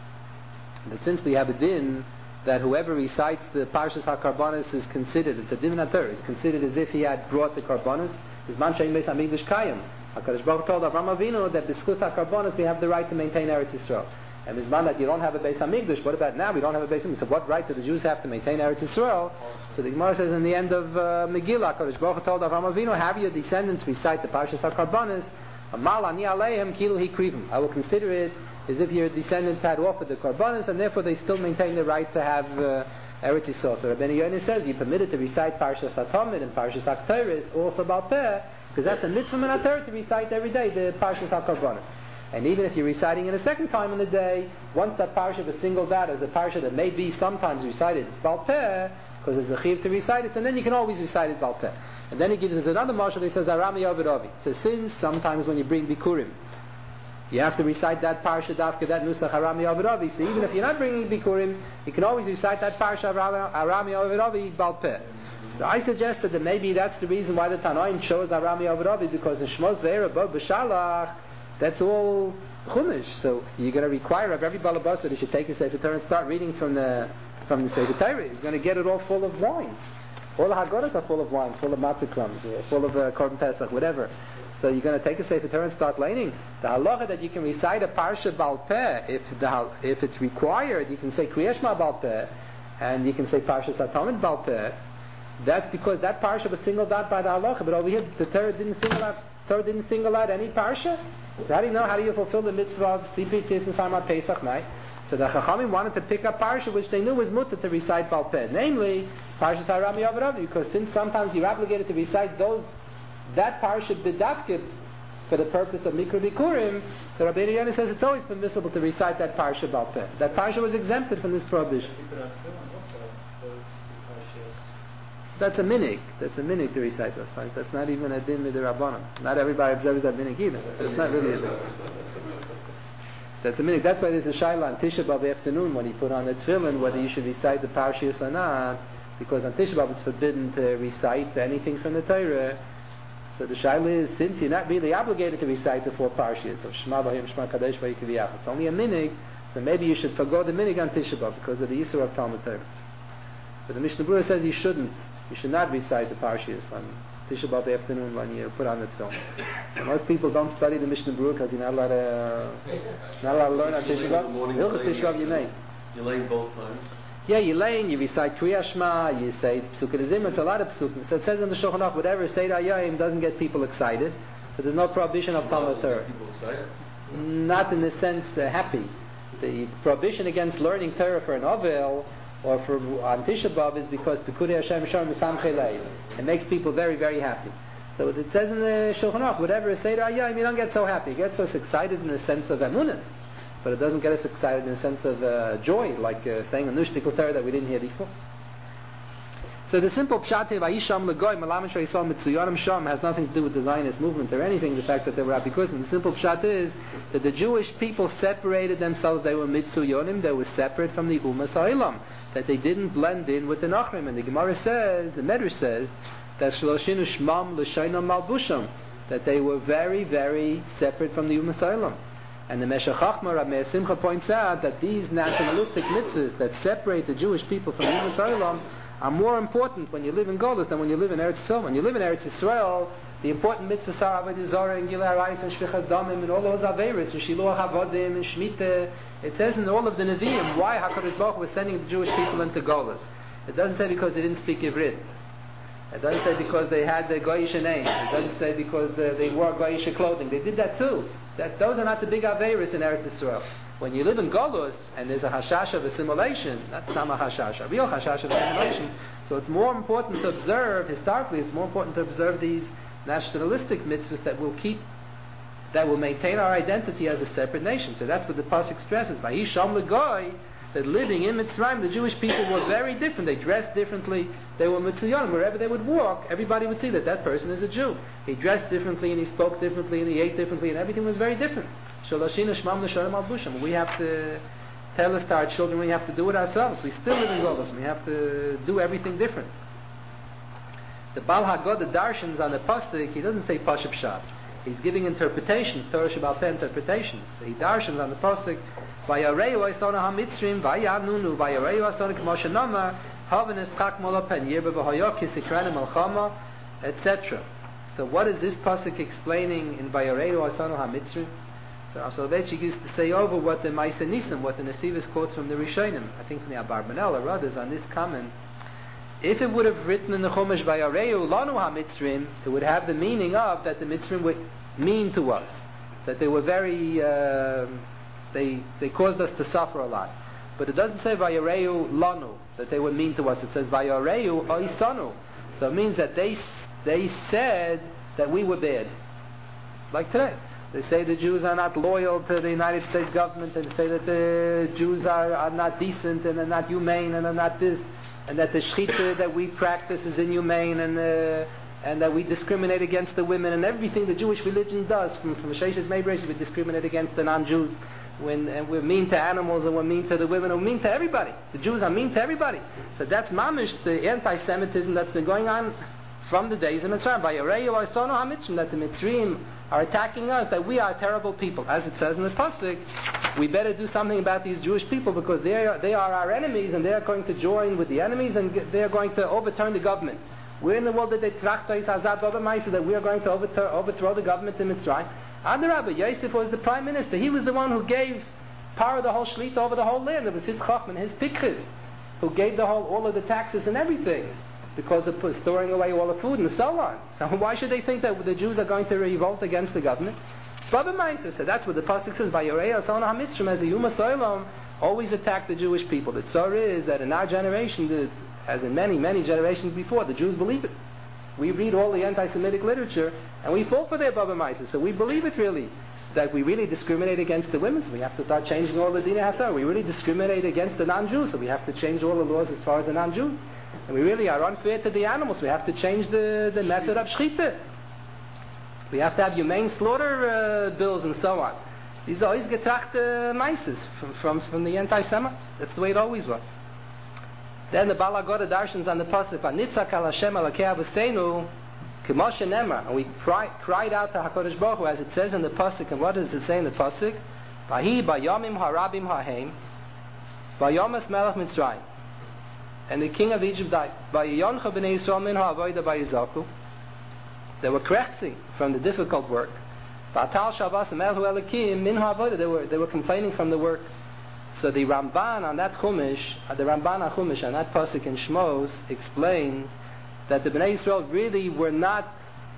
That since we have a din that whoever recites the Parshas HaKarbanis is considered, it's a din natur, is considered as if he had brought the Karbanis, is man shein beis hamikdash kayim. HaKadosh Baruch Hu told Avraham Avinu that b'schus HaKarbanis we have the right to maintain Eretz Yisrael. And Mizman that you don't have a Beis Hamikdash, what about now? We don't have a Beis Hamikdash. So what right do the Jews have to maintain Eretz Yisrael? So the Gemara says in the end of uh, Megillah, HaKadosh Baruch Hu told Avraham Avinu, have your descendants recite the Parshas HaKarbanis, Amal ani aleim kilu hikrivim. I will consider it as if your descendants had offered the Karbanis, and therefore they still maintain the right to have uh, Eretz Yisrael. So Rabbeinu Yoina says you're permitted to recite Parshas HaTamid and Parshas HaKteris, also Baal Peh, because that's a mitzvah min HaTorah to recite every day the Parshas HaKarbanis. And even if you're reciting it a second time in the day, once that parsha was singled out as a parsha that may be sometimes recited Baal Peh, because it's a chiv to recite it, and then you can always recite it Baal Peh. And then he gives us another marshal, he says, Arami Ovid Ovi. So since sometimes when you bring Bikurim, you have to recite that parsha dafka, that nusach Arami Ovid Ovi. So even if you're not bringing Bikurim, you can always recite that parsha Arami Ovid Ovi Baal Peh. So I suggested that maybe that's the reason why the Tanoim chose Arami Ovid Ovi, because in Shmos Ve'era Bo B'Shalach, that's all Chumash. So you're going to require of every balabas that he should take a Sefer Torah and start reading from the from the Sefer Torah. He's going to get it all full of wine. All the Haggadahs are full of wine, full of matzah crumbs, full of uh, Korban Pesach, whatever. So you're going to take a Sefer Torah and start learning. The halacha that you can recite a parsha Baal Peh, if the if it's required, you can say Kriya Shema Baal Peh, and you can say Parshas HaTalmud Baal Peh. That's because that parsha was singled out by the halacha, but over here the Torah didn't single out. Torah didn't single out any parsha. So how do you know? How do you fulfill the mitzvah of Sipri Tzis Nisarma Pesach night? So the Chachamim wanted to pick up parsha which they knew was mutter to recite Baal Peh, namely Parshas Harami Ovid Ovi, because since sometimes you're obligated to recite those that parsha b'dafkid for the purpose of Mikra Bikurim, so Rabbi Yehuda says it's always permissible to recite that parsha Baal Peh. That parsha was exempted from this prohibition. That's a minig. That's a minig to recite those parshas. That's not even a din midrabanan. Not everybody observes that minig either. That's not really a din. That's a minig. That's why there's a shaila on Tisha B'Av afternoon when he put on the tefillin whether you should recite the parshas or not, because on Tisha B'Av it's forbidden to recite anything from the Torah. So the shaila is, since you're not really obligated to recite the four parshas of Shema V'Hayim Shema Kadesh V'Yikiviyach, it's only a minig. So maybe you should forgo the minig on Tisha B'Av because of the Yisur of Talmud Torah. So the Mishnah Berurah says you shouldn't. You should not recite the parshas on Tisha B'Av afternoon when you put on the tefillin. Most people don't study the Mishnah Berurah because you're not allowed to, not allowed to learn on Tisha B'Av. Hilchos Tisha B'Av you may. You lay both times? Yeah, you lay, you recite Kriya Shema, you say Psukkah Zimra, it's a lot of Psukkah. So it says in the Shulchan Aruch, whatever Seder Hayom doesn't get people excited. So there's no prohibition of Talmud Torah. People excited? Not in the sense uh, happy. The prohibition against learning Torah for an Ovel or for on Tisha B'Av is because Pekudei Hashem Shalom V'Samchei Leiv. It makes people very, very happy. So it says in the Shulchan Aruch, whatever is Seder Hayom, you don't get so happy. You get so excited in the sense of Emunah, but it doesn't get us excited in the sense of uh, joy, like uh, saying a Nushtikul Torah that we didn't hear before. So the simple pshat of Ayisham Legoy Malaman Shayisol Mitzuyonim Sham has nothing to do with the Zionist movement or anything. The fact that they were Abikusim. The simple pshat is that the Jewish people separated themselves. They were Mitzuyonim. They were separate from the Umas Ha'ilam. That they didn't blend in with the Nachrim. And the Gemara says, the Medrash says, that Shloshinu Shmam L'Shainam Malbusham, that they were very, very separate from the Umas Ha'ilam. And the Meshech Chachma, Rav Meir Simcha, points out that these nationalistic mitzvahs that separate the Jewish people from the Umas Ha'ilam are more important when you live in Golus than when you live in Eretz Yisrael. When you live in Eretz Yisrael, the important mitzvahs are Avodah Zarah and Gilui Arayis and Shvichas Damim and all those Averis and Shiluach Havodim and Shemitah. It says in all of the Nevi'im why HaKadosh Baruch Hu was sending the Jewish people into Golus. It doesn't say because they didn't speak Ivrit. It doesn't say because they had the Goyish names. It doesn't say because the, they wore Goyish clothing. They did that too. That those are not the big Averis in Eretz Yisrael. When you live in Golus and there's a hashash of assimilation, that's not a hashash, a real hashash of assimilation. So it's more important to observe, historically, it's more important to observe these nationalistic mitzvahs that will keep, that will maintain our identity as a separate nation. So that's what the pasuk stresses. Vayisham legoy, that living in Mitzrayim, the Jewish people were very different. They dressed differently. They were Mitzayon. Wherever they would walk, everybody would see that that person is a Jew. He dressed differently, and he spoke differently, and he ate differently, and everything was very different. Shalashina Shmam L'Shalom Al-Busham. We have to tell us to our children we have to do it ourselves. We still live in Golus. We have to do everything different. The Baal Haggadah, the Darshans on the pasuk, he doesn't say Pashup Pshat. He's giving interpretations, Torah Sheba'al Peh interpretations. He Darshans on the pasuk, Vayareu Asona HaMitzrim, Vayanunu, Vayareu Asona K'mo Shenamar, Haven Eschak Mola Pen Yirba V'Hoyok Yisikran Malchama, et cetera. So what is this pasuk explaining in Vayareu Asona HaMitzrim? So Rav Soloveitchik used to say over what the Ma'aseh Nisim, what the Nesivos quotes from the Rishonim, I think from the Abarbanel or others on this comment. If it would have written in the Chumash Vayareu Lanu HaMitzrim, it would have the meaning of that the Mitzrim were mean to us, that they were very, uh, they they caused us to suffer a lot. But it doesn't say Vayareu Lanu, that they were mean to us. It says Vayareu Oisanu. So it means that they they said that we were bad. Like today. They say the Jews are not loyal to the United States government, and they say that the Jews are, are not decent and are not humane and are not this, and that the shchita that we practice is inhumane, and uh, and that we discriminate against the women, and everything the Jewish religion does, from from Sheshes Meibresh, we discriminate against the non-Jews, when and we're mean to animals, and we're mean to the women, and we're mean to everybody. The Jews are mean to everybody. So that's mamish, the anti-Semitism that's been going on from the days of Mitzrayim. By Yarei or Sono HaMitzrim, that the Mitzrayim are attacking us, that we are terrible people. As it says in the Pasuk, we better do something about these Jewish people, because they are, they are our enemies, and they are going to join with the enemies, and they are going to overturn the government. We're in the world that they trachtais hazad b'maisa, that we are going to overthrow, overthrow the government in Mitzrayim. Adarabah, Yosef was the prime minister. He was the one who gave power the whole shlita over the whole land. It was his chachman, his pikris, who gave the whole, all of the taxes and everything, because of storing away all the food and so on. So why should they think that the Jews are going to revolt against the government? Baba Maisa said, that's what the pasuk says, Vayarei Atzona HaMitzrim, as the Yuma Soilom always attacked the Jewish people. The tzar is that in our generation, the, as in many, many generations before, the Jews believe it. We read all the anti-Semitic literature, and we fall for their Baba Maisa, so we believe it really, that we really discriminate against the women, so we have to start changing all the Dinei HaTorah. We really discriminate against the non-Jews, so we have to change all the laws as far as the non-Jews. And we really are unfair to the animals. We have to change the, the method of shchita. We have to have humane slaughter uh, bills and so on. These are always getrachte meises from, from, from the anti-Semites. That's the way it always was. Then the Balagoda Darshans on the pasuk, "Vanitzak al Hashem alakei avosenu k'moshe nemar," and we cry, cried out to Hakadosh Baruch Hu, as it says in the pasuk. And what does it say in the pasuk? Vahi bayamim harabim hahem vayamas melech Mitzrayim. And the king of Egypt died. They were correcting from the difficult work. They were, they were complaining from the work. So the Ramban on that Chumash, the Ramban on Chumash, on that pasuk in Shmos, explains that the Bnei Yisrael really were not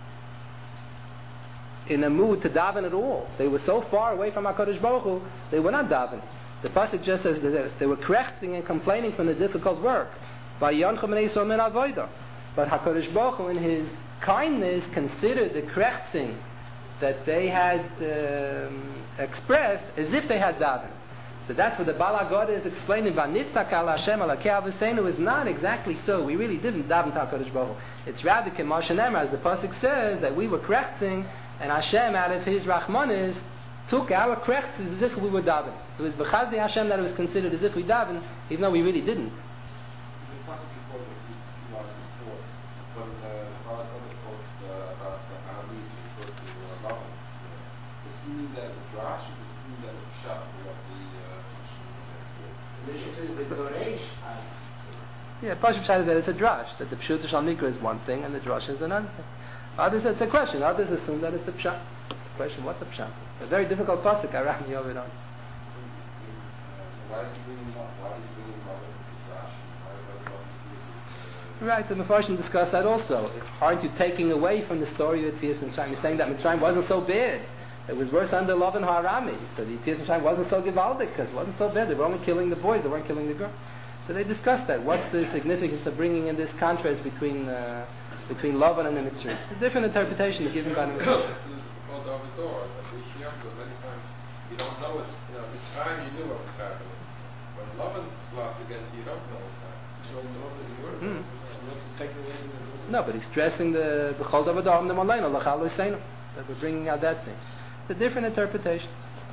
in a mood to daven at all. They were so far away from HaKadosh Baruch Hu, they were not davening. The pasuk just says that they were correcting and complaining from the difficult work. But HaKadosh Baruch Hu, in His kindness, considered the correcting that they had um, expressed as if they had davened. So that's what the Balagoda is explaining. Vanitzak al Hashem alakei avosenu is not exactly so. We really didn't daven to HaKadosh Baruch Hu. It's rather k'moshe nemar, as the pasuk says, that we were correcting, and Hashem, out of His rachmanis, took our corrects as if we were davening. It was b'chazdi Hashem that it was considered as if we davened, even though we really didn't. The pasuk before, that used to last before, when the Balagoda talks about the Arabic, he refers to Lavan. Does he mean that as a drash, or does he mean that as a shot for what the Mishnah says the Doresh. Yeah, Pashup Shai is that it's a drash, that the Pshut Shal Mikra is one thing and the drash is another thing. Others, it's a question. Others assume that it's the Pshat. The question, what the Pshat? A very difficult pasuk, I ran over it on. Why is he bringing up? Why is he bringing up the drash? Why does it have to do with Right, the Mefarshim discussed that also. Aren't you taking away from the story of Yetzias Mitzrayim? You're saying that Mitzrayim wasn't so bad. It was worse under Lavan Harami. So the Yetzias Mitzrayim wasn't so gewaldic, because it wasn't so bad. They were only killing the boys, they weren't killing the girls. So they discussed that. What's the significance of bringing in this contrast between uh, between Lavan and the Mitzrayim? A different interpretation given by the Mefarshim. called over the door. At least younger, many times you don't know it's, you know, it's time you knew what was happening. When Lavan laughs again, you don't know what's happening. So the Lord is word. Hmm. Not to take away the No, but he's stressing the the Chol Davar Da'am the Malaina Lachal Loseinu, that we're bringing out that thing. The different interpretations.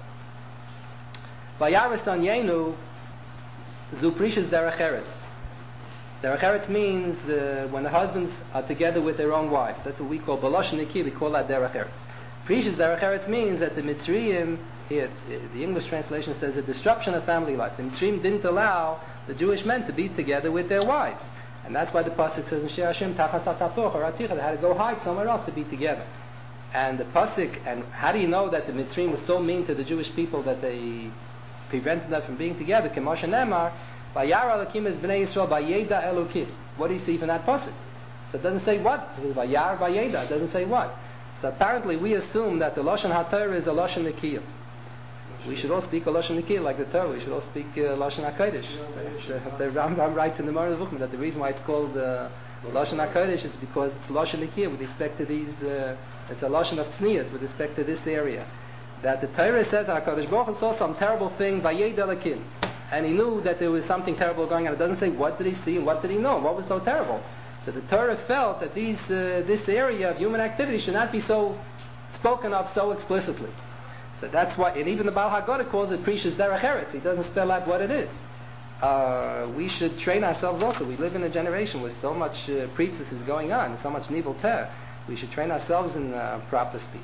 Vayaris on Yenu, Zuprishas Derech Eretz. Derech Eretz means the, when the husbands are together with their own wives. That's what we call Balosh Niki. We call that Derech Eretz. Prishas Derech Eretz means that the Mitzrayim, here the English translation says a disruption of family life. The Mitzrayim didn't allow the Jewish men to be together with their wives, and that's why the pasuk says in Shir Hashem Tachas HaTapoch or Aticha, they had to go hide somewhere else to be together. And the pasuk, and how do you know that the Mitzrayim was so mean to the Jewish people that they prevented them from being together? K'moshe Nemar, Vayara Elokim es Bnei Yisrael Vayeda Elokim. What do you see from that pasuk? So it doesn't say what. It says Vayar Vayeda. It doesn't say what. So apparently we assume that the Lashon HaTorah is a Lashon Nikiyah. We should all speak a Lashon Nikiyah like the Torah. We should all speak uh, Lashon HaKodesh. The, the Rambam writes in the Moreh Nevuchim that the reason why it's called uh, Lashon HaKodesh is because it's Lashon Nikiyah with respect to these. Uh, it's a Lashon of Tznius with respect to this area. that the Torah says that HaKadosh Baruch Hu saw some terrible thing, Vayed Elakim, and he knew that there was something terrible going on. It doesn't say what did he see and what did he know, what was so terrible. So the Torah felt that these, uh, this area of human activity should not be so spoken of so explicitly. So that's why, and even the Baal HaGodah calls it Precious Derech Eretz. He doesn't spell out what it is. Uh, we should train ourselves also. We live in a generation where so much uh, preachers is going on, so much nivel peh. We should train ourselves in uh, proper speech.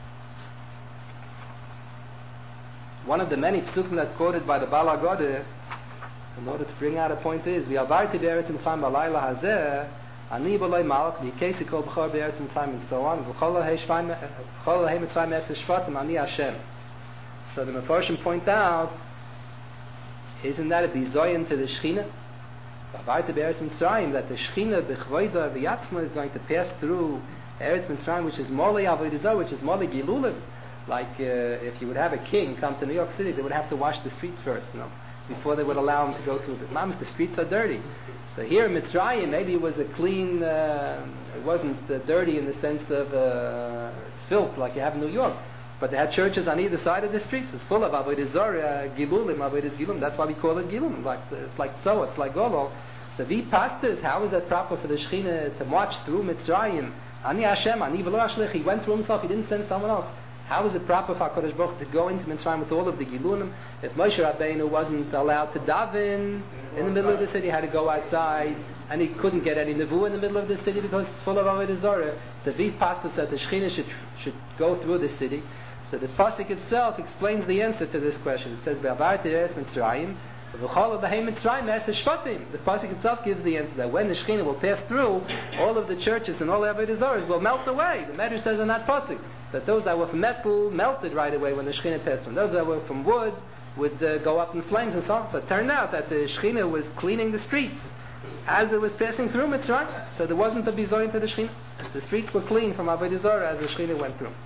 One of the many psukim that's quoted by the Baal HaGodah, in order to bring out a point, is V'avarti be'eretz mitzrayim b'layla hazeh ani b'loi malach v'yikesi kol b'chor be'eretz mitzrayim and so on v'chol ha'hei mitzrayim eretz shvatim ani Hashem. So the Mefarshim point out, isn't that a bizoyan to the Shechina? V'avarti be'eretz mitzrayim, that the Shechina b'chvoida v'yatzma is going to pass through Eretz Mitzrayim, which is Molei Avodah Zarah, which is Molei Gilulim. Like uh, if you would have a king come to New York City, they would have to wash the streets first, you know, before they would allow him to go through the Mams, the streets are dirty. So here in Mitzrayim, maybe it was a clean, uh, it wasn't uh, dirty in the sense of uh, filth like you have in New York, but they had churches on either side of the streets. It's full of Avodah Zarah, Gilulim, Avodah Gilulim. That's why we call it Gilulim. Like it's like so, it's like Golo. So we pastors, how is that proper for the Shechina to march through Mitzrayim? Ani Hashem, Ani V'lo Ashlich. He went through himself. He didn't send someone else. How is it proper for HaKadosh Baruch Hu to go into Mitzrayim with all of the Gilunim? If Moshe Rabbeinu wasn't allowed to daven in the middle of the city, he had to go outside, and he couldn't get any nevuah in the middle of the city because it's full of Avodah Zarah. The Vit pastor said the Shechina should should go through the city. So the pasuk itself explains the answer to this question. It says, "Be'avarti eretz Mitzrayim." The pasuk itself gives the answer that when the Shechina will pass through, all of the churches and all the Avodah Zarahs will melt away. The Medrash says in that pasuk that those that were from metal melted right away when the Shechina passed through. Those that were from wood would uh, go up in flames and so on. So it turned out that the Shechina was cleaning the streets as it was passing through Mitzrayim. So there wasn't a bizoyin to the Shechina. The streets were clean from Avodah Zarah as the Shechina went through.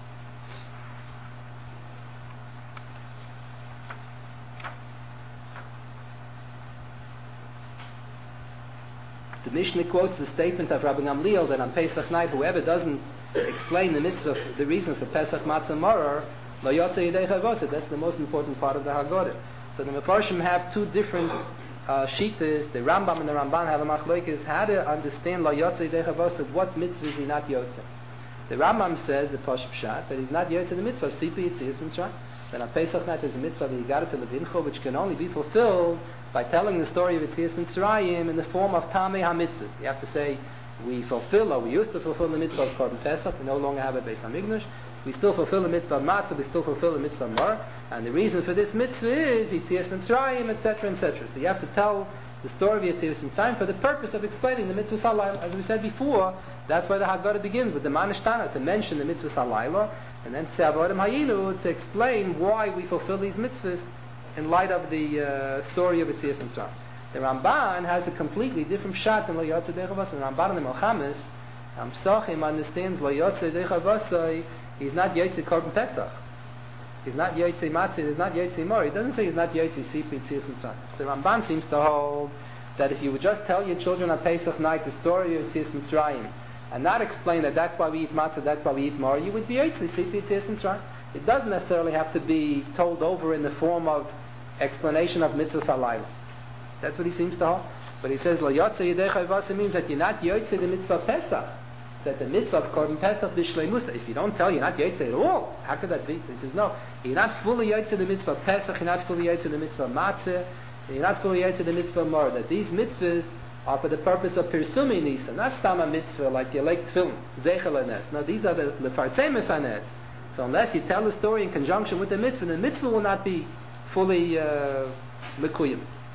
The Mishnah quotes the statement of Rabbi Gamliel that on Pesach night, whoever doesn't explain the mitzvah, the reason for Pesach Matzah Maror, lo yotzei yedei chavosid. That's the most important part of the Haggadah. So the Mefarshim have two different uh, shitas. The Rambam and the Ramban have a machlokes how to understand lo yotzei yedei chavosid. What mitzvah is he not yotzei? The Rambam says the Posh Pshat that he's not yotzei the mitzvah of Sipi Yitzias Mitzrayim. Then on Pesach night there's a mitzvah of Yigarat Levincho, which can only be fulfilled by telling the story of Yitzias Mitzrayim in the form of Tamei HaMitzvahs. You have to say, we fulfill, or we used to fulfill the mitzvah of Korban Pesach, we no longer have a Beis HaMikdash. We still fulfill the mitzvah of Matzah, we still fulfill the mitzvah of Mar. And the reason for this mitzvah is Yitzias Mitzrayim, et cetera, et cetera. So you have to tell the story of Yitzias Mitzrayim for the purpose of explaining the mitzvah Halayla. As we said before, that's why the Haggadah begins with the Manishtana, to mention the mitzvah Halayla, and then Tzeavodim Hayinu, to explain why we fulfill these mitzvahs in light of the uh, story of Yitzias Mitzrayim. The Ramban has a completely different shot than Lo Yotzei Yedei Chavosai. The Ramban in the Melchamis, Amsachim understands Lo Yotzei Yedei Chavosai, he's not Yotzei Korban Pesach. He's not Yotzei Matzah, he's not Yotzei Mor. He doesn't say he's not Yotzei Sipi Yitzias Mitzrayim. So the Ramban seems to hold that if you would just tell your children on Pesach night the story of Yitzias Mitzrayim, and not explain that that's why we eat matzah, that's why we eat Mor, you would be Yotzei Sipi Yitzias Mitzrayim. It doesn't necessarily have to be told over in the form of explanation of mitzvah halayla. That's what he seems to hold. But he says, Lo yotzei yedei chayvasa means that you're not yotzei the mitzvah Pesach. That the mitzvah of Korban Pesach b'shleimusa. If you don't tell, you're not yotzei at all. How could that be? So he says, no, you're not fully yotzei the mitzvah Pesach, you're not fully yotzei the mitzvah Matzah, you're not fully yotzei the mitzvah Mor. That these mitzvahs are for the purpose of pirsumi nisa, not stama mitzvah like you like tefillin, zeichel anes. No, these are the lefarsemis anes. So unless you tell the story in conjunction with the mitzvah, the mitzvah will not be fully uh, mekuyim.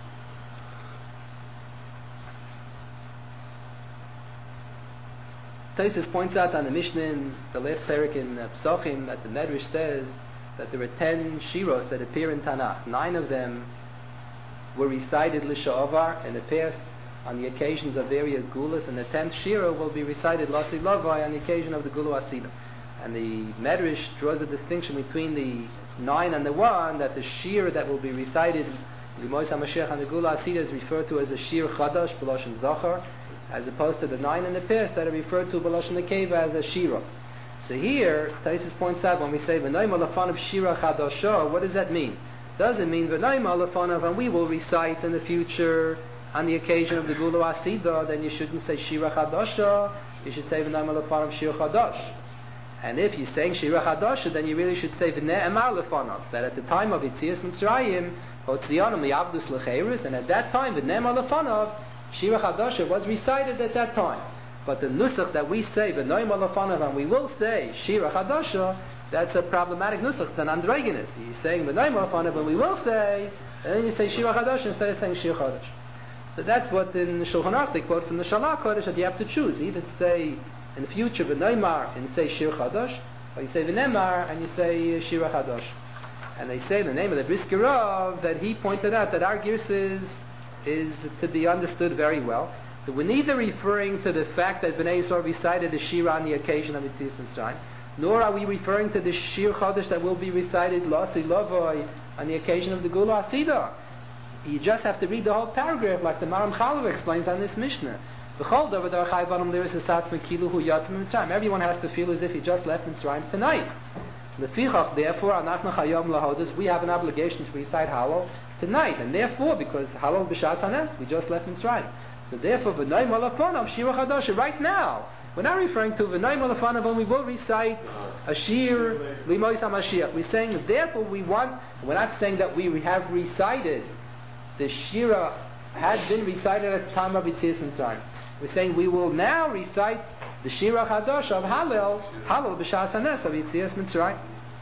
Tosfos points out on the Mishnah in the last parak in uh, Psachim that the Medrash says that there were ten shiros that appear in Tanakh. Nine of them were recited l'sha'avar in the past on the occasions of various gulas, and the tenth shira will be recited l'asi lavai on the occasion of the gulu asida. And the Medrash draws a distinction between the nine and the one, that the shir that will be recited L'mois HaMashiach and the Gula Asida is referred to as a shir chadash, b'loshen zachar, as opposed to the nine in the past that are referred to b'loshen nekeva as a shira. So here, Taisus points out when we say V'noim alafanav shira chadasha, what does that mean? Does it mean V'noim alafanav and we will recite in the future on the occasion of the Gula Asida? Then you shouldn't say shira chadasha. You should say V'noim alafanav shira chadash. And if you're saying shira chadasha, then you really should say V'ne'emar alafanav, that at the time of Yitzias Mitzrayim, Hotziyanim li'avdus l'cheirus, and at that time V'ne'emar alafanav shira chadasha was recited at that time. But the nusach that we say, V'noim alafanav, and we will say, Shira Chadasha, that's a problematic nusach. It's an androgynous. He's saying V'noim alafanav, and we will say, and then you say Shira Chadasha instead of saying Shira Chadash. So that's what in Shulchan Aruch they quote from the Shalach Kodesh, that you have to choose. Either to say in the future V'noimar and say Shira Chadash, or you say V'nemar and you say Shira Chadash. And they say in the name of the Brisker Rav that he pointed out that our girs is, is to be understood very well. So we're neither referring to the fact that Bnei Yisrael recited the Shira on the occasion of Yitzias Mitzrayim, nor are we referring to the Shir Chodesh that will be recited Lasi Lavoi on the occasion of the Gula Asida. You just have to read the whole paragraph like the Maram Chalav explains on this Mishnah. Everyone has to feel as if he just left Mitzrayim tonight. Therefore, we have an obligation to recite Hallel tonight, and therefore, because Hallel b'Shas Hanes, we just left Mitzrayim. So therefore, V'noim alafanav shira chadasha. Right now, we're not referring to V'noim alafanav when we will recite a shir limois hamashiach. We're saying that therefore we want. We're not saying that we have recited the shira had been recited at the time of Yitzias Mitzrayim. We're saying we will now recite the shira chadasha of Hallel, Hallel b'Shas Hanes of Yitzias Mitzrayim.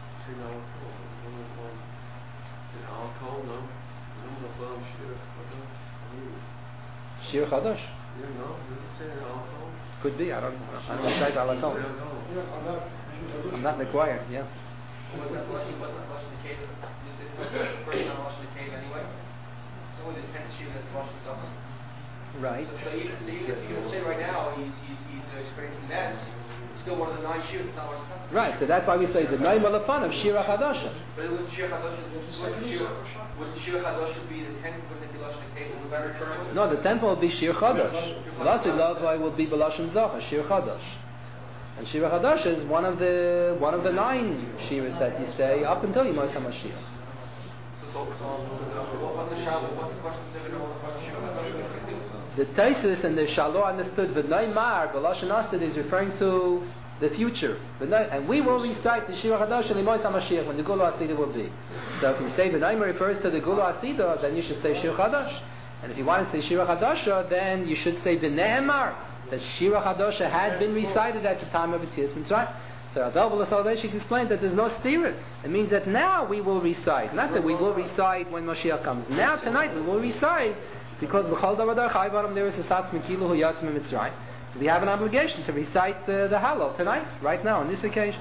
Shir Chadash? Yeah, no, does it say alcohol? Could be, I don't know. I don't say alcohol. I'm not required, yeah. Was that washing, was that washing the cave? Was it the first time washing the cave anyway? So when the tenth Shir that's washing stuff. Right. So, so even, so even if you would say right now he's, he's, he's uh, experiencing that, it's still one of the nine Shir, it's not washing stuff. Right, so that's why we say the Noim Alafan of Shira Chadasha. But it was Shir Chadasha, wouldn't Shir, wouldn't Shir Chadasha be the tenth, wouldn't it be Lashon Cave? Was that referring to? No, the tenth will be Shir Chadash. Lasi Lavai will be Belashon Zacha, Shir Chadash. And Shira Chadash is one of the one of the nine Shiras that you say up until Yom HaMashiach. So, so, so, what's the Shal? What's the question? What's the Shir Chadash? The Taisus and the Shalo understood the Neymar, Belashon Asid is referring to the future. And we will recite the Shira Chadash and Yom HaMashiach when the Gula Asida will be. So if you say the Neymar refers to the Gula Asida, then you should say Shira Chadash. And if you want to say Shira Chadasha, then you should say B'ne'emar, that Shira Chadasha had been recited at the time of Yitzias Mitzrayim. So Adel B'Lassalveshik explained that there's no stira. It means that now we will recite, not that we will recite when Mashiach comes. Now, tonight, we will recite, because B'chol Davadar Chayvaram there is a Satz Mekilu Hu Yatzim Mitzrayim. So we have an obligation to recite the, the Hallel tonight, right now, on this occasion.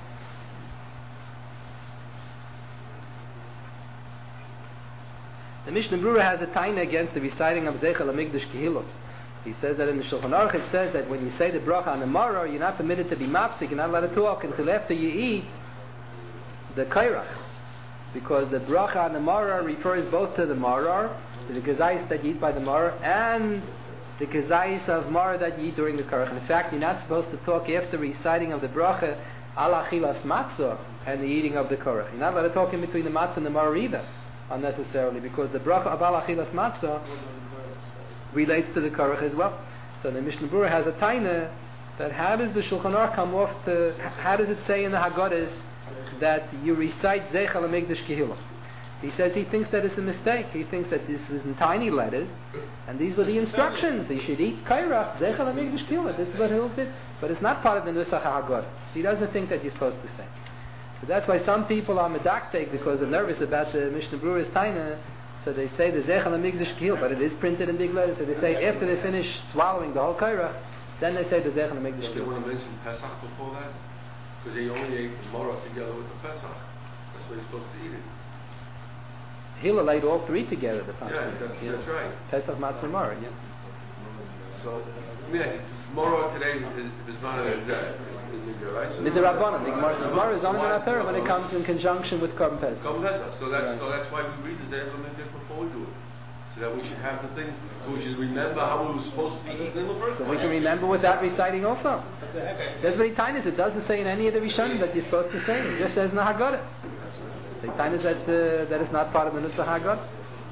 The Mishnah Brura has a taina against the reciting of Zeichel HaMikdash Kehilot. He says that in the Shulchan Aruch it says that when you say the bracha on the maror, you're not permitted to be mapsik, you're not allowed to talk until after you eat the kairach. Because the bracha on the maror refers both to the maror, to the gezayis that you eat by the maror, and the gezayis of maror that you eat during the kairach. In fact, you're not supposed to talk after reciting of the bracha ala chilas matzah and the eating of the kairach. You're not allowed to talk in between the matzah and the maror either, unnecessarily, because the bracha of ala chilas matzah relates to the Karach as well. So the Mishnah Brura has a taina that how does the Shulchan Aruch come off to, how does it say in the Haggadahs that you recite Zeichel HaMikdash Kehillah? He says he thinks that it's a mistake. He thinks that this is in tiny letters, and these were the instructions. You should eat Kairach, Zeichel HaMikdash Kehillah. This is what Hill did. But it's not part of the Nusach HaHaggadah. He doesn't think that you're supposed to say. So that's why some people are medaktek because they're nervous about the Mishnah Brura's taina. So they say the Zeichel HaMikdash Kehillah, but it is printed in big letters. So they say after they finish swallowing the whole kairach, then they say the Zeichel HaMikdash Kehillah. They want to mention Pesach before that? Because they only ate the maror together with the Pesach. That's why you're supposed to eat it. Hillel ate all three together. The yeah, that's, that's yeah. right. Pesach, Matzah, Maror, yeah. So, I mean, maror today is, is not a exact. With the Rabbanim, the Gemara is only going to when it comes in conjunction with Korban Pesach. Korban Pesach. So that's right. so that's why we read the Zeichel HaMikdash before we do it. So that we should have the thing, so we should remember how we were supposed to be eating in the first So place. we can remember without reciting also. That's what he tainas. It doesn't say in any of the Rishonim that you're supposed to say. It just says in the Haggadah. So he tainas that uh, that is not part of the Nusach Haggadah.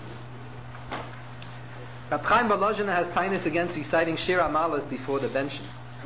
Rab Chaim Volozhin has tainas against reciting Shir Amalas before the benching.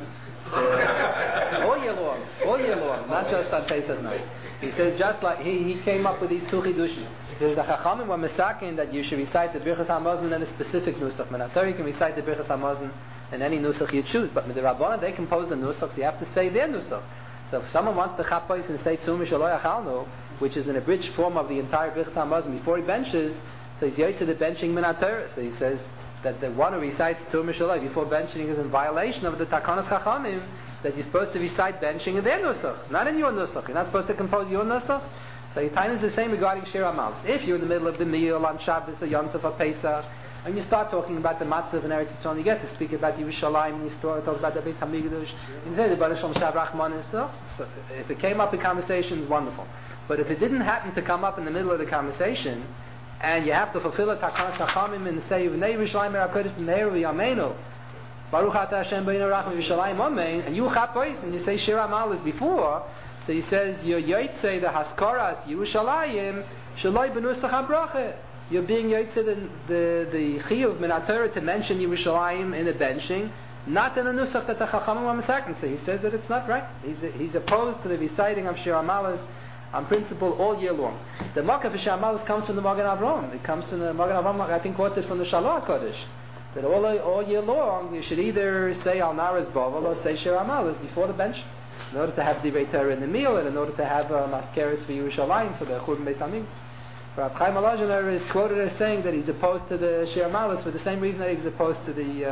Uh, all year long, all year long, not just on Pesach night. He says just like he, he came up with these two chidushim. He says the Chachamim were mesakin that you should recite the Birchas Hamazon in a specific nusach. Menator you can recite the Birchas Hamazon in any nusach you choose, but with the Rabbanan they compose the nusach, so you have to say their nusach. So if someone wants the Chapos and say Tzum Shaloy Achalnu, which is an abridged form of the entire Birchas Hamazon before he benches, so he's yotze the benching Menator. So he says that the one who recites Tzum Shaloy before benching is in violation of the Takanas Chachamim, that you're supposed to recite benching in their nusach, not in your nusach. You're not supposed to compose your nusach. So your time is the same regarding Shir HaMalos. If you're in the middle of the meal on Shabbos or Yom Tov or Pesach, and you start talking about the Matzav and Eretz Yisrael, you get to speak about Yerushalayim, and you start talk about the Beis Hamikdash, you say the Baruch Shalom Shav Rachman and stuff. So if it came up in conversations, wonderful. But if it didn't happen to come up in the middle of the conversation, and you have to fulfill it, Takanas Chachamim, and say V'nei Yerushalayim Erakodesh B'meir V'yameinu, Baruch Ata Hashem B'nei Rachman V'Yerushalayim Amen, and you Chapois, and you say Shir HaMalos before. So he says, you're yotze the Haskaras Yerushalayim Shaloi B'nusach HaBracha. You're being yotze the the the chiyuv min HaTorah to mention Yerushalayim in the benching, not in the nusach that the Chachamim are mesakin. So he says that it's not right. He's he's opposed to the reciting of Shir HaMalos on principle all year long. The Makkah for Shir HaMalos comes from the Magen Avraham. It comes from the Magen Avraham. I think quotes it from the Shalom Kodesh. That all all year long you should either say Al Naras Bavel or say Shir HaMalos before the bench, in order to have Divrei Torah in the meal, and in order to have uh, maskeres for Yerushalayim, for the Churban Beis Hamikdash. Rab Chaim Volozhin is quoted as saying that he's opposed to the Shir HaMalos for the same reason that he was opposed to the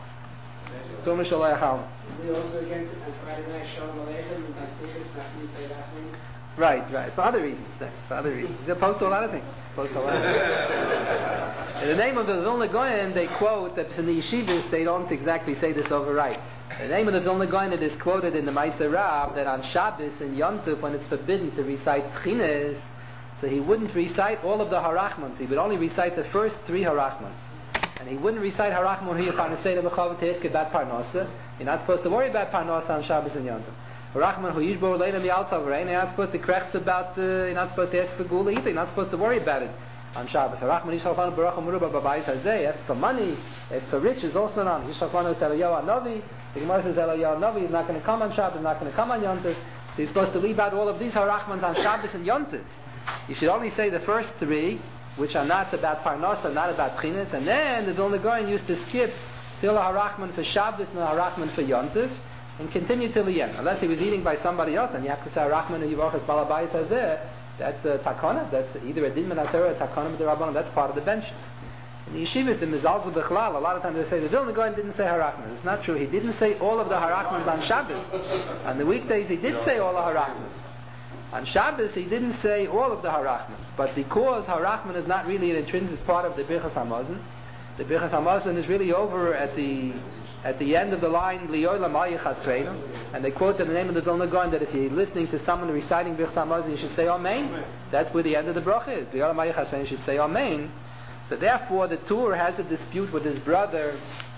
Tzum Shaloi Achalnu. We also again on Friday night Shalom Aleichem and Bastichas Nachnisei Rachman. Right, right. For other reasons, there. For other reasons, he's opposed to a lot of things. Opposed to a lot of things. In the name of the Vilna Gaon, they quote that in the yeshivas they don't exactly say this over right. The name of the Vilna Gaon, it is quoted in the Ma'aser Rab that on Shabbos and Yom Tov, when it's forbidden to recite Tchines, so he wouldn't recite all of the Harachmans. He would only recite the first three Harachmans. And he wouldn't recite Harachman here for Neseda B'Chav Tesk about Parnasa. You're not supposed to worry about Parnasa on Shabbos and Yom Tov. Harachman Hu Yishbo Leina Mi'altav Rein. You're not supposed to krechts about. Uh, you're not supposed to ask for Gula either. You're not supposed to worry about it on Shabbos. Harachman Yishalchan Baruch Amuruba Babayis Hazeh. Ask for money. Ask for riches. Also not. Yishalchan Elayahu Navi. The Gemara says Elayahu Navi is not going to come on Shabbos. Not going to come on Yom Tov. So you're supposed to leave out all of these Harachmans on Shabbos and Yom Tov. You should only say the first three, which are not about Parnasa, not about Chinas, and then the Vilna Gaon used to skip till a Harachman for Shabbos and a Harachman for Yom Tov, and continue till the end. Unless he was eating by somebody else, then you have to say Harachman or Yivachas Balabayis Hazeh. That's a takana. That's either a din min HaTorah or a takana b'derabbanan. That's part of the bench. In the yeshivas, the mizalzel b'chlal, a lot of times they say the Vilna Gaon didn't say Harachman. It's not true. He didn't say all of the Harachmans on Shabbos. On the weekdays, he did say all the Harachmans. On Shabbos, he didn't say all of the Harachmans, but because Harachman is not really an intrinsic part of the Birchas Hamazon, the Birchas Hamazon is really over at the at the end of the line, Li'olam Ha'yichatzreinu, and they quote in the name of the Vilna Gaon that if you're listening to someone reciting Birchas Hamazon, you should say Amen. That's where the end of the bracha is. Li'olam Ha'yichatzreinu, you should say Amen. So therefore, the Tur has a dispute with his brother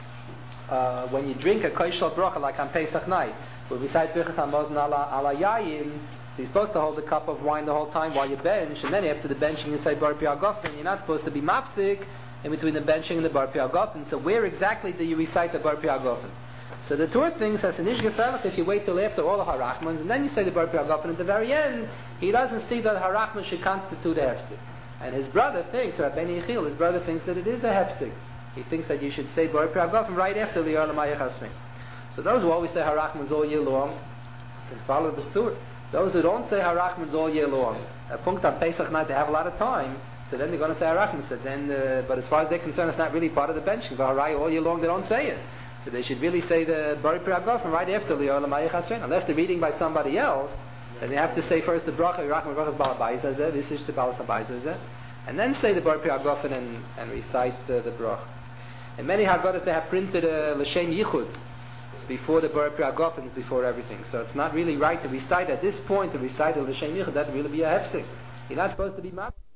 uh, when you drink a koshel bracha like on Pesach night, where we recite Birchas Hamazon ala ala yayin. So you're supposed to hold a cup of wine the whole time while you bench, and then after the benching you say Bar Piyah Gofen. You're not supposed to be mapsik in between the benching and the Bar Piyah Gofen. So where exactly do you recite the Bar Piyah Gofen? So the Torah thinks as an ish gefährlich you wait till after all the Harachmans, and then you say the Bar Piyah Gofen. At the very end, he doesn't see that Harachman should constitute a hefsik. And his brother thinks, or Rabbeinu Yechiel, his brother thinks that it is a hefsik. He thinks that you should say Bar Piyah Gofen right after the Li'olam Ha'yichatzreinu. So those who always say Harachmans all year long can follow the Torah. Those who don't say Harachmans all year long, a punkt on Pesach night, they have a lot of time, so then they're going to say Harachmans. So then, uh, but as far as they're concerned, it's not really part of the benching. But Harai all year long, they don't say it. So they should really say the Bari Piyah Gofen right after Li'olam Ha'yichatzreinu. Unless they're reading by somebody else, then they have to say first the bracha, Yerachman Brachas Balabayis Hazeh, Visish to Balas Habayis Hazeh, and then say the Bari Piyah Gofen and, and recite uh, the bracha. In many Haggadahs, they have printed a L'Shem Yichud before the Bar Piyah Gofens, before everything. So it's not really right to recite at this point, to recite the L'Shem Yichud. That would really be a hefsek. You're not supposed to be mad.